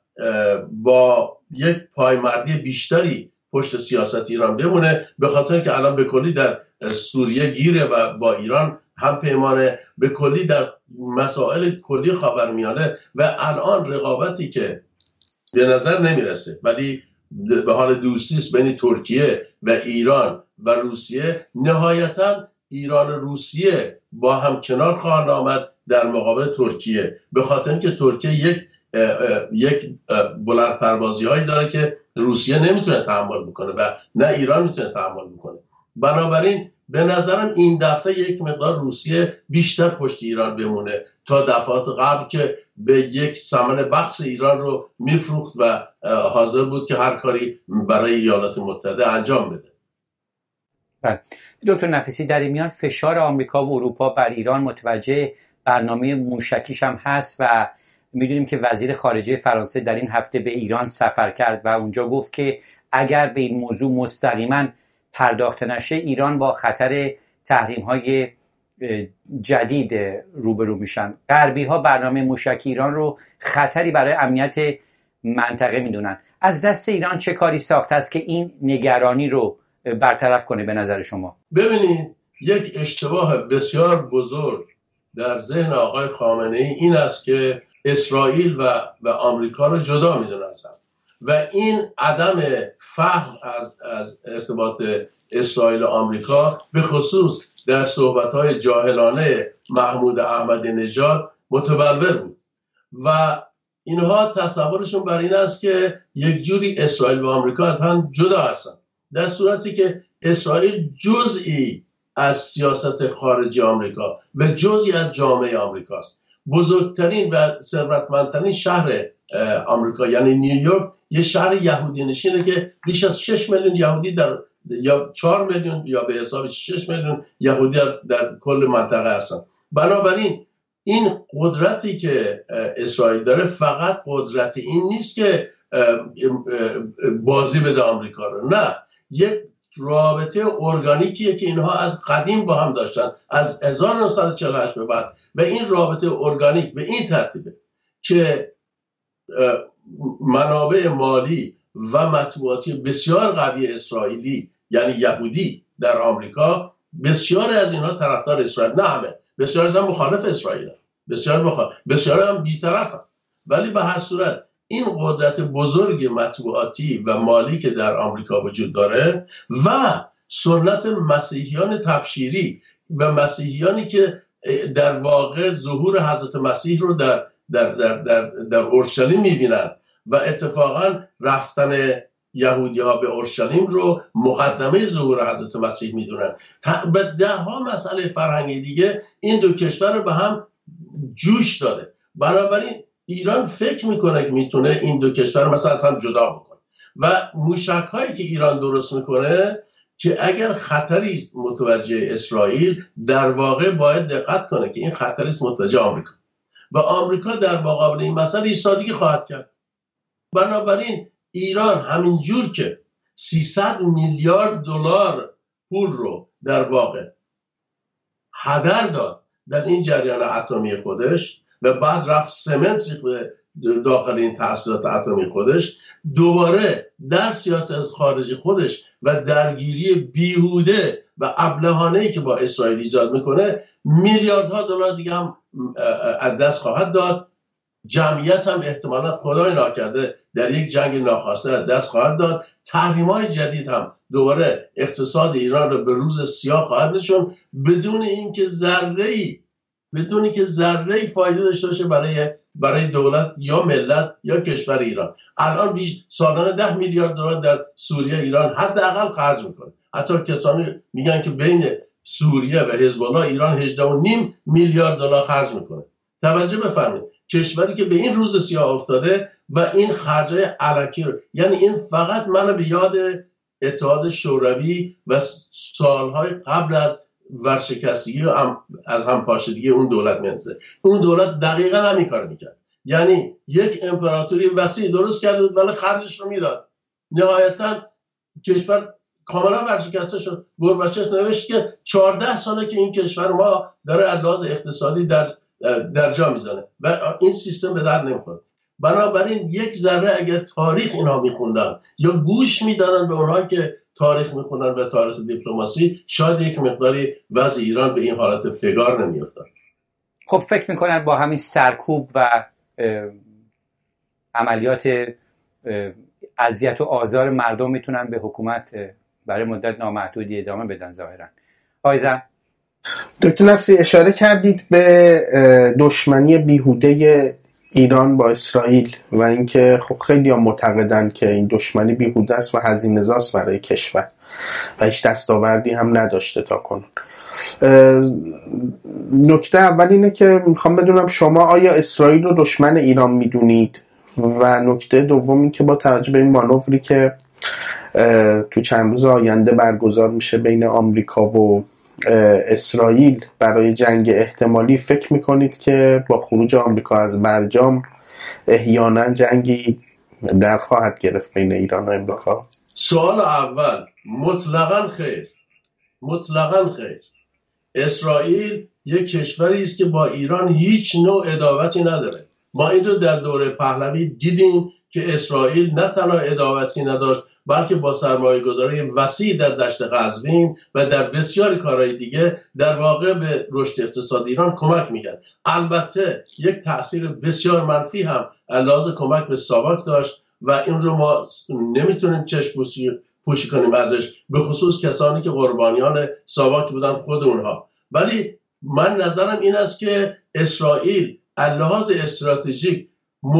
با یک پایمردی بیشتری پشت سیاست ایران بمونه، به خاطر که الان به کلی در سوریه گیره و با ایران هم پیمانه، به کلی در مسائل کلی خاورمیانه و الان رقابتی که به نظر نمیرسه ولی به حال دوستی است بین ترکیه و ایران و روسیه، نهایتا ایران و روسیه با هم کنار خواهند آمد در مقابل ترکیه، به خاطر اینکه ترکیه یک یک بلند پروازی هایی داره که روسیه نمیتونه تحمل بکنه و نه ایران میتونه تحمل بکنه. بنابراین به نظرم این دفعه یک مقدار روسیه بیشتر پشت ایران بمونه تا دفعات قبل که به یک ثمن بخش ایران رو میفروخت و حاضر بود که هر کاری برای ایالات متحده انجام بده. بله دکتر نفیسی، در این میان فشار آمریکا و اروپا بر ایران متوجه برنامه موشکیش هم هست و میدونیم که وزیر خارجه فرانسه در این هفته به ایران سفر کرد و اونجا گفت که اگر به این موضوع مستقیما پرداخته نشه ایران با خطر تحریم‌های جدید روبرو میشن. غربی‌ها برنامه موشکی ایران رو خطری برای امنیت منطقه میدونن. از دست ایران چه کاری ساخته است که این نگرانی رو برطرف کنه به نظر شما؟ ببینید، یک اشتباه بسیار بزرگ در ذهن آقای خامنه‌ای این است که اسرائیل و و آمریکا رو جدا میدونستن و این عدم فهم از از ارتباط اسرائیل و آمریکا به خصوص در صحبت‌های جاهلانه محمود احمدی نژاد متبلور بود و اینها تصورشون بر این است که یک جوری اسرائیل و آمریکا از هم جدا هستن، در صورتی که اسرائیل جزئی از سیاست خارجی آمریکا و جزئی از جامعه آمریکا است. بزرگترین و ثروتمندترین شهر آمریکا یعنی نیویورک یه شهر یهودی نشینه که بیش از شش میلیون یهودی در یا چهار میلیون یا به حساب شش میلیون یهودی در کل منطقه هستن. بنابراین این قدرتی که اسرائیل داره فقط قدرت این نیست که بازی بده آمریکا رو، نه، یک رابطه ارگانیکیه که اینها از قدیم با هم داشتن، از هزار و نهصد و چهل و هشت به بعد، و این رابطه ارگانیک به این ترتیبه که منابع مالی و مطبوعاتی بسیار قوی اسرائیلی یعنی یهودی در آمریکا، بسیار از اینها طرفدار اسرائیل، نه همه، بسیار از هم مخالف اسرائیل، بسیار مخالف، بسیار هم بی‌طرف هم. ولی به هر صورت این قدرت بزرگ مطبوعاتی و مالی که در آمریکا وجود داره و سنت مسیحیان تبشیری و مسیحیانی که در واقع ظهور حضرت مسیح رو در در در در, در اورشلیم می‌بینن و اتفاقا رفتن یهودی ها به اورشلیم رو مقدمه ظهور حضرت مسیح میدونن و ده ها مسئله فرهنگی دیگه این دو کشور رو به هم جوش داده. بنابراین ایران فکر میکنه که میتونه این دو کشور مثلا از هم جدا بکنه و موشک هایی که ایران درست میکنه که اگر خطری است متوجه اسرائیل، در واقع باید دقت کنه که این خطری است متوجه آمریکا و آمریکا در مقابل این مسئله ایستادگی خواهد کرد. بنابراین ایران همینجور که سیصد میلیارد دلار پول رو در واقع هدر داد در این جریان اتمی خودش و بعد رفت سمنت داخل این تأسیسات اتمی خودش، دوباره در سیاست خارجی خودش و درگیری بیهوده و ابلهانه‌ای که با اسرائیل ایجاد میکنه میلیاردها دلار دیگه هم از دست خواهد داد. جمعیت هم احتمالا خدای ناکرده در یک جنگ ناخواسته از دست خواهد داد. تحریم‌های جدید هم دوباره اقتصاد ایران رو به روز سیاه خواهد نشون، بدون اینکه ذره‌ای بدون اینکه ذره‌ای فایده داشته باشه برای برای دولت یا ملت یا کشور ایران. الان بیش سالانه ده میلیارد دلار در سوریه ایران حداقل خرج میکنه. حتی کسانی میگن که بین سوریه و حزب الله ایران هجده و نیم میلیارد دلار خرج میکنه. توجه بفرمایید، کشوری که به این روز سیاه افتاده و این خرجای الکی رو، یعنی این فقط منو به یاد اتحاد شوروی و سالهای قبل از ورشکستگی و هم از همپاشیدگی اون دولت میانده. اون دولت دقیقا همین کار میکرد، یعنی یک امپراتوری وسیع درست کرده بود ولی خرجش رو میداد. نهایتا کشور کاملا ورشکسته شد. گورباچف نوشت که چهارده ساله که این کشور ما داره از لحاظ اقتصادی در در جا میزنه و این سیستم به در نمیخوره. بنابراین یک ذره اگر تاریخ اینا میخوندن یا گوش میدادن به اونها که تاریخ میخونن و تاریخ دیپلماسی، شاید یک مقداری وضع ایران به این حالت فگار نمیافتاد. خب فکر میکنن با همین سرکوب و عملیات اذیت و آزار مردم میتونن به حکومت برای مدت نامحدودی ادامه بدن ظاهرا. آیزم دکتر نفسی اشاره کردید به دشمنی بیهوده ایران با اسرائیل و اینکه خب خیلی هم معتقدن که این دشمنی بیهوده است و هزینه‌زاست برای کشور و هیچ دستاوردی هم نداشته تا کنون. نکته اول اینه که میخوام بدونم شما آیا اسرائیل رو دشمن ایران میدونید؟ و نکته دوم این که با توجه به این مانوری که تو چند روز آینده برگزار میشه بین آمریکا و اسرائیل برای جنگ احتمالی، فکر میکنید که با خروج آمریکا از برجام احیانا جنگی در خواهد گرفت بین ایران و آمریکا؟ سوال اول مطلقاً خیر، مطلقاً خیر. اسرائیل یک کشوری است که با ایران هیچ نوع عداوتی نداره. ما این رو در دوره پهلوی دیدیم که اسرائیل نه تنها عداوتی نداشت بلکه با سرمایه گذاری وسیع در دشت قزوین و در بسیاری کارهای دیگه در واقع به رشد اقتصادی ایران کمک میکرد. البته یک تأثیر بسیار منفی هم علاوه کمک به ساواک داشت و این رو ما نمیتونیم چشم پوشی پوشی کنیم ازش، به خصوص کسانی که قربانیان ساواک بودن خود اونها. ولی من نظرم این است که اسرائیل از لحاظ استراتژیک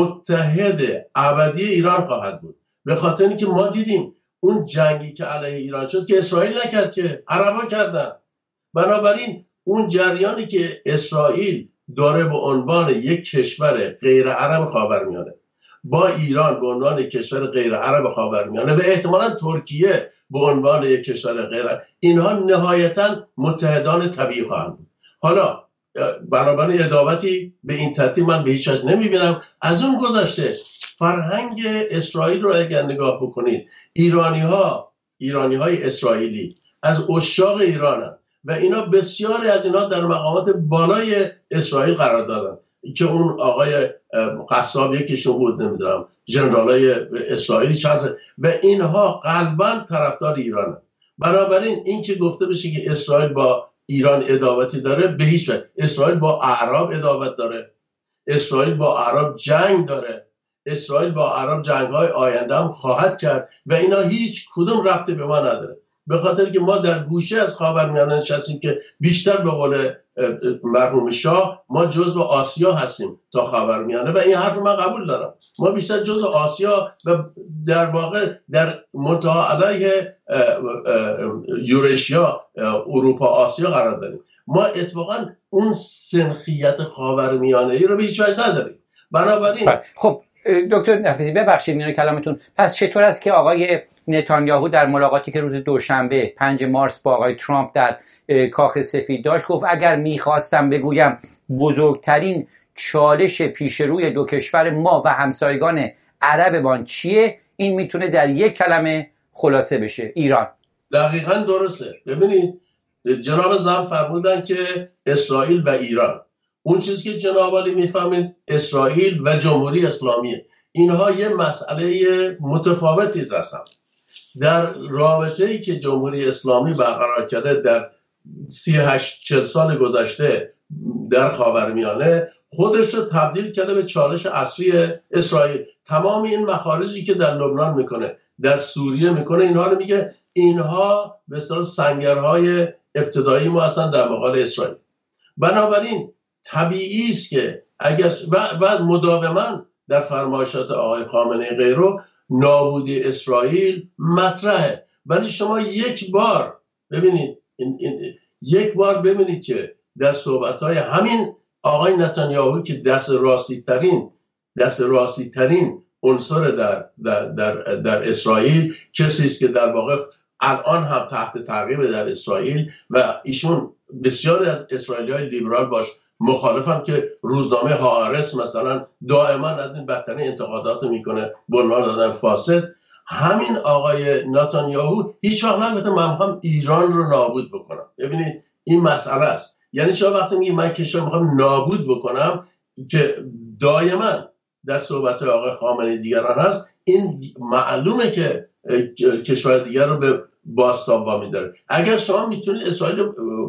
متحد ابدی ایران خواهد بود، به خاطر اینکه ما دیدیم اون جنگی که علیه ایران شد که اسرائیل نکرد، که عربا کردن. بنابراین اون جریانی که اسرائیل داره به عنوان یک کشور غیر عرب خاورمیانه با ایران به عنوان یک کشور غیر عرب خاورمیانه و احتمالاً ترکیه به عنوان یک کشور غیر عرب، اینها نهایتاً متحدان طبیعی خواهند بود. حالا بنابراین عداوتی به این ترتیب من به هیچ وجه نمیبینم. از اون گذشته فرهنگ اسرائیل رو اگر نگاه بکنید، ایرانی ها ایرانی های اسرائیلی از عشاق ایرانن و اینا بسیاری از اینا در مقامات بالای اسرائیل قرار دارن که اون آقای قصاب یکیشون بود، نمیدونم ژنرالای اسرائیلی چند، و اینها قلباً طرفدار ایرانن. بنابراین این که گفته بشه که اسرائیل با ایران عداوتی داره، به هیچ وجه. اسرائیل با اعراب عداوت داره، اسرائیل با اعراب جنگ داره، اسرائیل با عرب جنگ‌های آینده هم خواهد کرد و اینا هیچ کدوم ربطی به ما نداره، به خاطر که ما در گوشه از خاورمیانه نشستیم که بیشتر به قول مرحوم شاه ما جزو آسیا هستیم تا خاورمیانه و این حرف من قبول دارم. ما بیشتر جزو آسیا و در واقع در منتها علیه یورشیا اروپا آسیا قرار داریم. ما اتفاقا اون سنخیت خاورمیانه ای رو به هیچ وجه نداریم. بنابراین خب دکتر نفیسی ببخشید میونه کلامتون، پس چطور است که آقای نتانیاهو در ملاقاتی که روز دوشنبه پنج مارس با آقای ترامپ در کاخ سفید داشت گفت اگر میخواستم بگویم بزرگترین چالش پیش روی دو کشور ما و همسایگان عربمان چیه، این میتونه در یک کلمه خلاصه بشه: ایران. دقیقاً درسته. ببینید جناب زم فرمودن که اسرائیل و ایران. اون چیزی که جناب عالی میفهمید اسرائیل و جمهوری اسلامیه، اینها یه مسئله متفاوتی هستن. در رابطه‌ای که جمهوری اسلامی برقرار کرده در سی و هشت چهل سال گذشته در خاورمیانه، خودش رو تبدیل کرده به چالش اصلی اسرائیل. تمام این مخارجی که در لبنان میکنه، در سوریه میکنه، اینها رو میگه اینها به اصطلاح سنگرهای ابتدایی ما هستن در مقابل اسرائیل. بنابراین طبیعی است که اگر و مداوما در فرمایشات آقای خامنه‌ای غیره نابودی اسرائیل مطرحه، ولی شما یک بار ببینید این این یک بار ببینید که در صحبت‌های همین آقای نتانیاهو که دست راستی ترین دست راستی ترین عنصر در در در, در اسرائیل، کسی است که در واقع الان هم تحت تعقیب در اسرائیل و ایشون بسیاری از اسرائیلی‌های لیبرال باش مخالفم که روزنامه هآرتس مثلا دائما از این بدترین انتقادات میکنه به عنوان دادن فاسد. همین آقای نتانیاهو هیچ وقت نگفته من میخوام ایران رو نابود بکنم. ببینید این مسئله است. یعنی شما وقتی میگی من کشور میخوام نابود بکنم که دائما در صحبت آقای خامنه‌ای دیگران هست، این معلومه که کشور دیگر رو به بازتاب وامی داره. اگر شما میتونید اسرائیل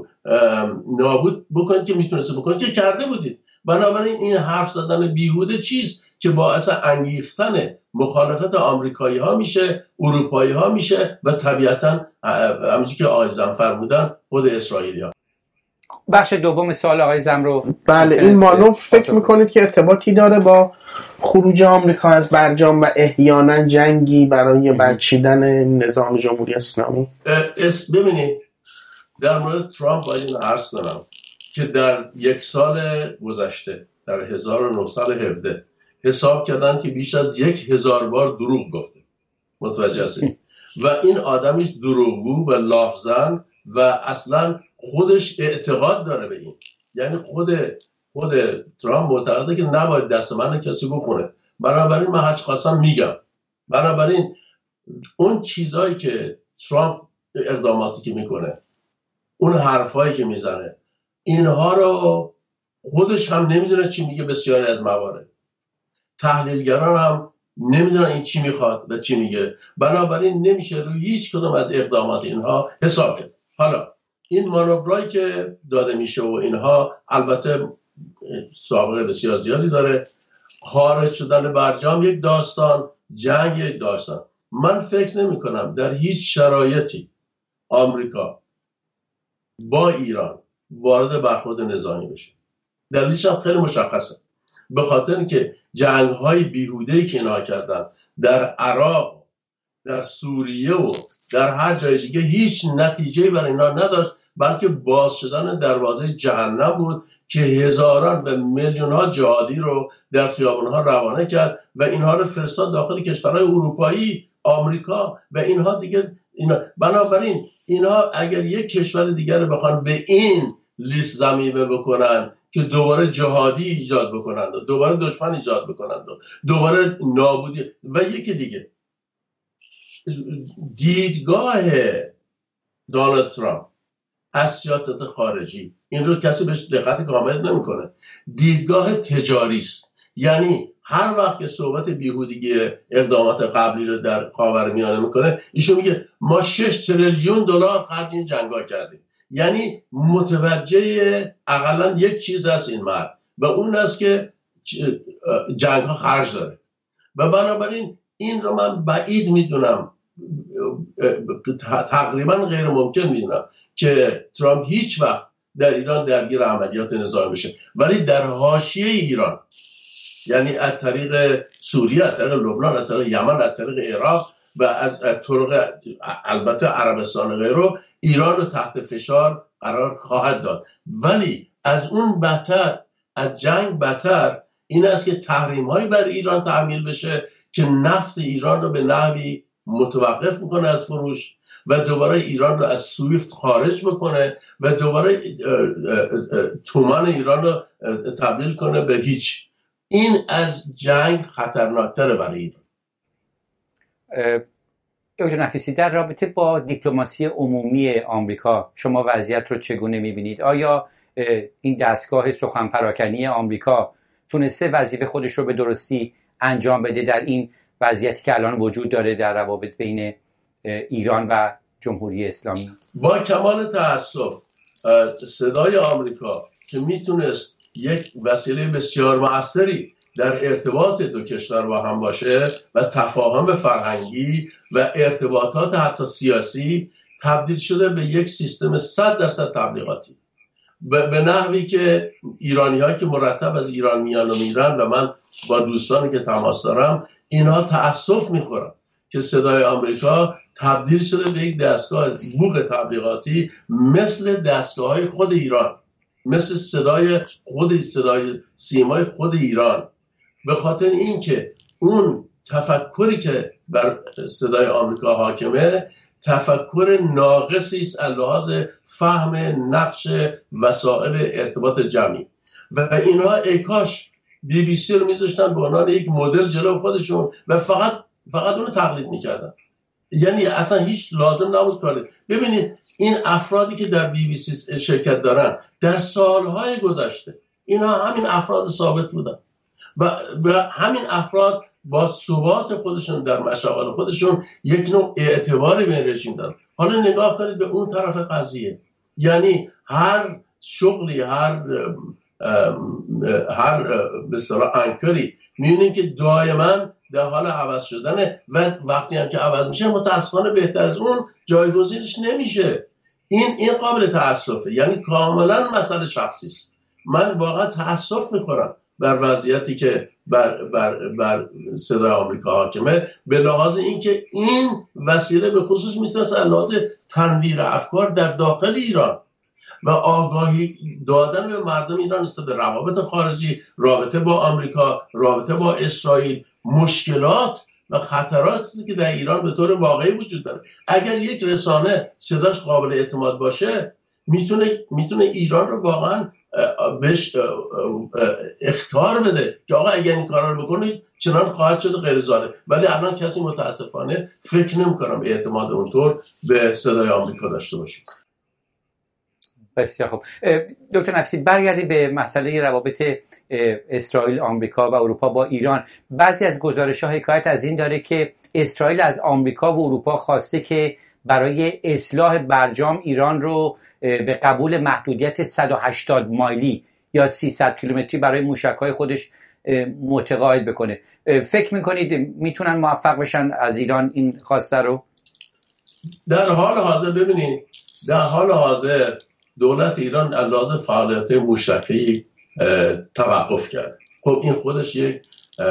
نابود بکنید که میتونست بکنید که کرده بودید. بنابراین این حرف زدن بیهوده چیست که باعث انگیختن مخالفت آمریکایی ها میشه، اروپایی ها میشه و طبیعتا همونجوری که آقای زم فرمودن خود اسرائیلی ها. بخش دوم سوال آقای زم رو بله، این مانور فکر میکنید که ارتباطی داره با خروج آمریکا از برجام و احیانا جنگی برای برچیدن نظام جمهوری اسلامی؟ ببینید در مورد ترامپ باید این عرض کنم که در یک سال گذشته در هزار و نهصد و هفده حساب کردن که بیش از یک هزار بار دروغ گفته. متوجه هستید؟ و این آدمی دروغگو و لافزن و اصلا خودش اعتقاد داره به این. یعنی خود خود ترامپ معتقده که نباید دست من کسی بخونه. بنابراین من هرچی خواستم میگم. بنابراین اون چیزایی که ترامپ اقداماتی که میکنه، اون حرفایی که میزنه، اینها رو خودش هم نمیدونه چی میگه. بسیاری از موارد تحلیلگران هم نمیدونن این چی میخواد و چی میگه. بنابراین نمیشه روی هیچ کدوم از اقدامات اینها حساب کرد. حالا این مانورایی که داده میشه و اینها البته سابقه بسیار زیادی داره. خارج شدن برجام یک داستان، جنگ یک داستان. من فکر نمی کنم در هیچ شرایطی آمریکا با ایران وارد برخورد نظامی بشه. دلیلش هم خیلی مشخصه، به خاطر اینکه جنگ‌های بیهوده‌ای که اینها کردن در عراق، در سوریه و در هر جای دیگه هیچ نتیجه‌ای برای اینا نداشت، بلکه باز شدن دروازه جهنم بود که هزاران و میلیون‌ها جهادی رو در خیابان‌ها روانه کرد و اینها رو فرستاد داخل کشورهای اروپایی، آمریکا و اینها دیگه اینا. بنابراین اینها اگر یک کشور دیگر رو بخوان به این لیست ضمیمه بکنن که دوباره جهادی ایجاد بکنند و دوباره دشمن ایجاد بکنند و دوباره نابودی و یکی دیگه، دیدگاه دونالد ترامپ از سیاست خارجی، این رو کسی بهش دقت کامل نمیکنه، دیدگاه تجاری است. یعنی هر وقت که صحبت بیهودگی اقدامات قبلی رو در خاورمیانه میکنه، ایشون میگه ما شش تریلیون دلار خرج این جنگا کردیم. یعنی متوجه اقلا یک چیز هست این مرد و اون است که جنگ ها خرج داره و بنابراین این رو من بعید میدونم، تقریبا غیر ممکن میدونم که ترامپ هیچ وقت در ایران درگیر عملیات نظامی بشه. ولی در حاشیه ایران، یعنی از طریق سوریه، از طریق لبنان، از طریق یمن، از طریق عراق و از طرق البته عربستان و غیره، ایران رو تحت فشار قرار خواهد داد. ولی از اون بدتر، از جنگ بدتر، این است که تحریم‌هایی بر ایران تعمیل بشه که نفت ایران رو به نحوی متوقف میکنه از فروش و دوباره ایران رو از سویفت خارج بکنه و دوباره تومان ایران رو تبدیل کنه به هیچ. این از جنگ خطرناکتره برای ایران. دکتر نفیسی، در رابطه با دیپلماسی عمومی آمریکا شما وضعیت رو چگونه میبینید؟ آیا این دستگاه سخن پراکنی آمریکا تونسته وظیفه خودش رو به درستی انجام بده در این وضعیتی که الان وجود داره در روابط بین ایران و جمهوری اسلامی؟ با کمال تأسف صدای آمریکا که میتونست یک وسیله بسیار مؤثری در ارتباط دو کشور با هم باشه و تفاهم فرهنگی و ارتباطات حتی سیاسی، تبدیل شده به یک سیستم صد درصد تبلیغاتی به نحوی که ایرانی هایی که مرتب از ایران میان و میرن و من با دوستانی که تماس دارم اینها تأسف میخورن که صدای آمریکا تبدیل شده به یک دستگاه بوق تبلیغاتی مثل دستگاه های خود ایران، مثل صدای خود صدای سیمای خود ایران. به خاطر اینکه اون تفکری که بر صدای آمریکا حاکمه تفکر ناقصی است از لحاظ فهم نقش وسایل ارتباط جمعی و اینها ای کاش بی بی سی رو میذاشتن به عنوان یک مدل جلو خودشون و فقط فقط اون رو تقلید میکردن، یعنی اصلا هیچ لازم نبود کاری. ببینید این افرادی که در بی بی سی شرکت دارن در سالهای گذشته اینها همین افراد ثابت بودن و, و همین افراد با ثبات خودشون در مشاغل خودشون یک نوع اعتباری به رژیم دارن. حالا نگاه کنید به اون طرف قضیه، یعنی هر شغلی، هر هر به اصطلاح انکری می‌بینید که دائما در حال عوض شدنه و وقتی هم که عوض میشه متاسفانه بهتر از اون جایگزینش نمیشه. این این قابل تأسفه، یعنی کاملا مسئله شخصی است. من واقعا تأسف میخورم بر وضعیتی که بر, بر, بر صدای آمریکا حاکمه، به لحاظ اینکه این وسیله به خصوص میتونست از لحاظ تنویر افکار در داخل ایران و آگاهی دادن به مردم ایران است به روابط خارجی، رابطه با آمریکا، رابطه با اسرائیل، مشکلات و خطراتی که در ایران به طور واقعی وجود داره. اگر یک رسانه صداش قابل اعتماد باشه میتونه میتونه ایران رو واقعا بهش اخطار بده که آقا اگر این کارا رو بکنید چنان خواهد شد غیر ظالم. ولی الان کسی متاسفانه فکر نمی‌کنم اعتماد اونطور به صدای آمریکا داشته باشه. بسیار خوب. دکتر نفیسی، برگردیم به مسئله روابط اسرائیل، آمریکا و اروپا با ایران. بعضی از گزارش‌ها حکایت از این داره که اسرائیل از آمریکا و اروپا خواسته که برای اصلاح برجام ایران رو به قبول محدودیت صد و هشتاد مایلی یا سیصد کیلومتری برای موشک‌های خودش متقاعد بکنه. فکر می‌کنید میتونن موفق بشن از ایران این خواسته رو؟ در حال حاضر ببینید، در حال حاضر دولت ایران علاوه فعالیت موشکی توقف کرد. خب این خودش یک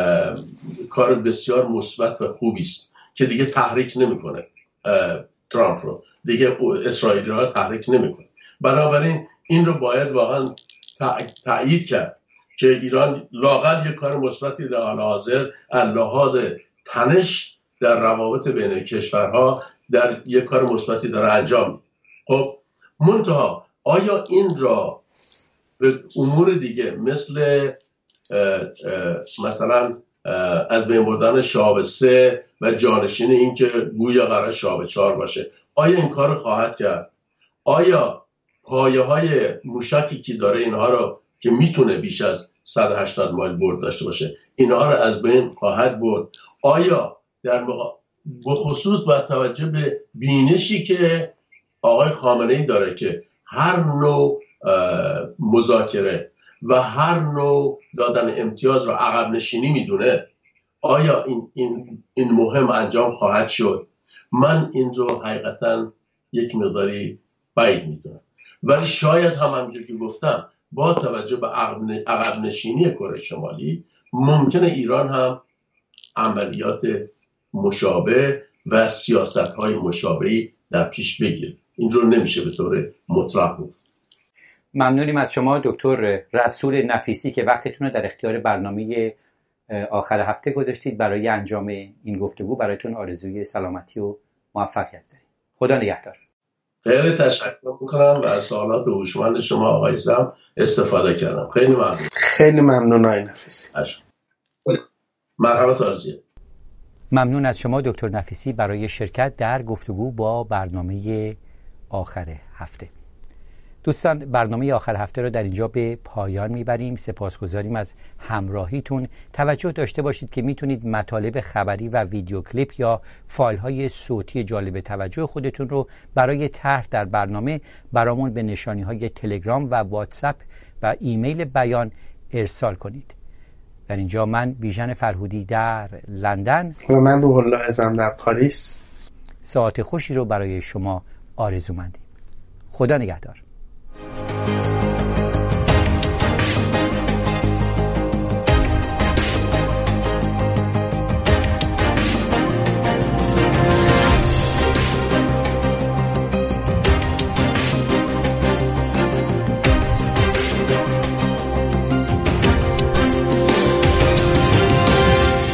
کار بسیار مثبت و خوبی است که دیگه تحریک نمی‌کنه ترامپ رو، دیگه اسرائیلی ها تحریک نمی‌کنه. بنابراین این رو باید واقعا تأیید کرد که ایران لااقل یک کار مثبتی در حال حاضر از لحاظ تنش در روابط بین کشورها در یک کار مثبتی داره انجام میده. خب منتها آیا این را به امور دیگه مثل اه اه مثلا از بین بردن شاب سه و جانشین این که گویا قرار شاب چهار باشه، آیا این کار خواهد کرد؟ آیا پایه های موشکی که داره اینها رو که میتونه بیش از صد و هشتاد مایل برد داشته باشه اینها رو از بین خواهد برد؟ آیا در مقا... بخصوص با توجه به بینشی که آقای خامنه‌ای داره که هر نوع مذاکره و هر نوع دادن امتیاز رو عقب نشینی میدونه، آیا این, این, این مهم انجام خواهد شد؟ من این رو حقیقتا یک مقداری بعید میدونم، ولی شاید هم همونجور که گفتم با توجه به عقب نشینی کره شمالی ممکنه ایران هم عملیات مشابه و سیاست‌های مشابهی در پیش بگیره. این رو نمیشه به طور مطلق گفت. ممنونیم از شما دکتر رسول نفیسی که وقتتون رو در اختیار برنامه آخر هفته گذاشتید برای انجام این گفتگو. برایتون آرزوی سلامتی و موفقیت داریم. خدا نگهدار. خیلی تشکر میکنم و از سوالات هوشمند شما آقای سم استفاده کردم. خیلی ممنون. خیلی ممنون آقای نفیسی. مرحبا تازیه. ممنون از شما دکتر نفیسی برای شرکت در گفتگو با برنامه آخر هفته. دوستان، برنامه آخر هفته رو در اینجا به پایان میبریم. سپاسگزاریم از همراهیتون. توجه داشته باشید که میتونید مطالب خبری و ویدیو کلیپ یا فایل های صوتی جالب توجه خودتون رو برای طرح در برنامه برامون به نشانی های تلگرام و واتساپ و ایمیل بیان ارسال کنید. در اینجا من بیژن فرهودی در لندن و من روح الله ازم در پاریس ساعت خوشی رو برای شما آرزو مندیم. خدا نگهدار.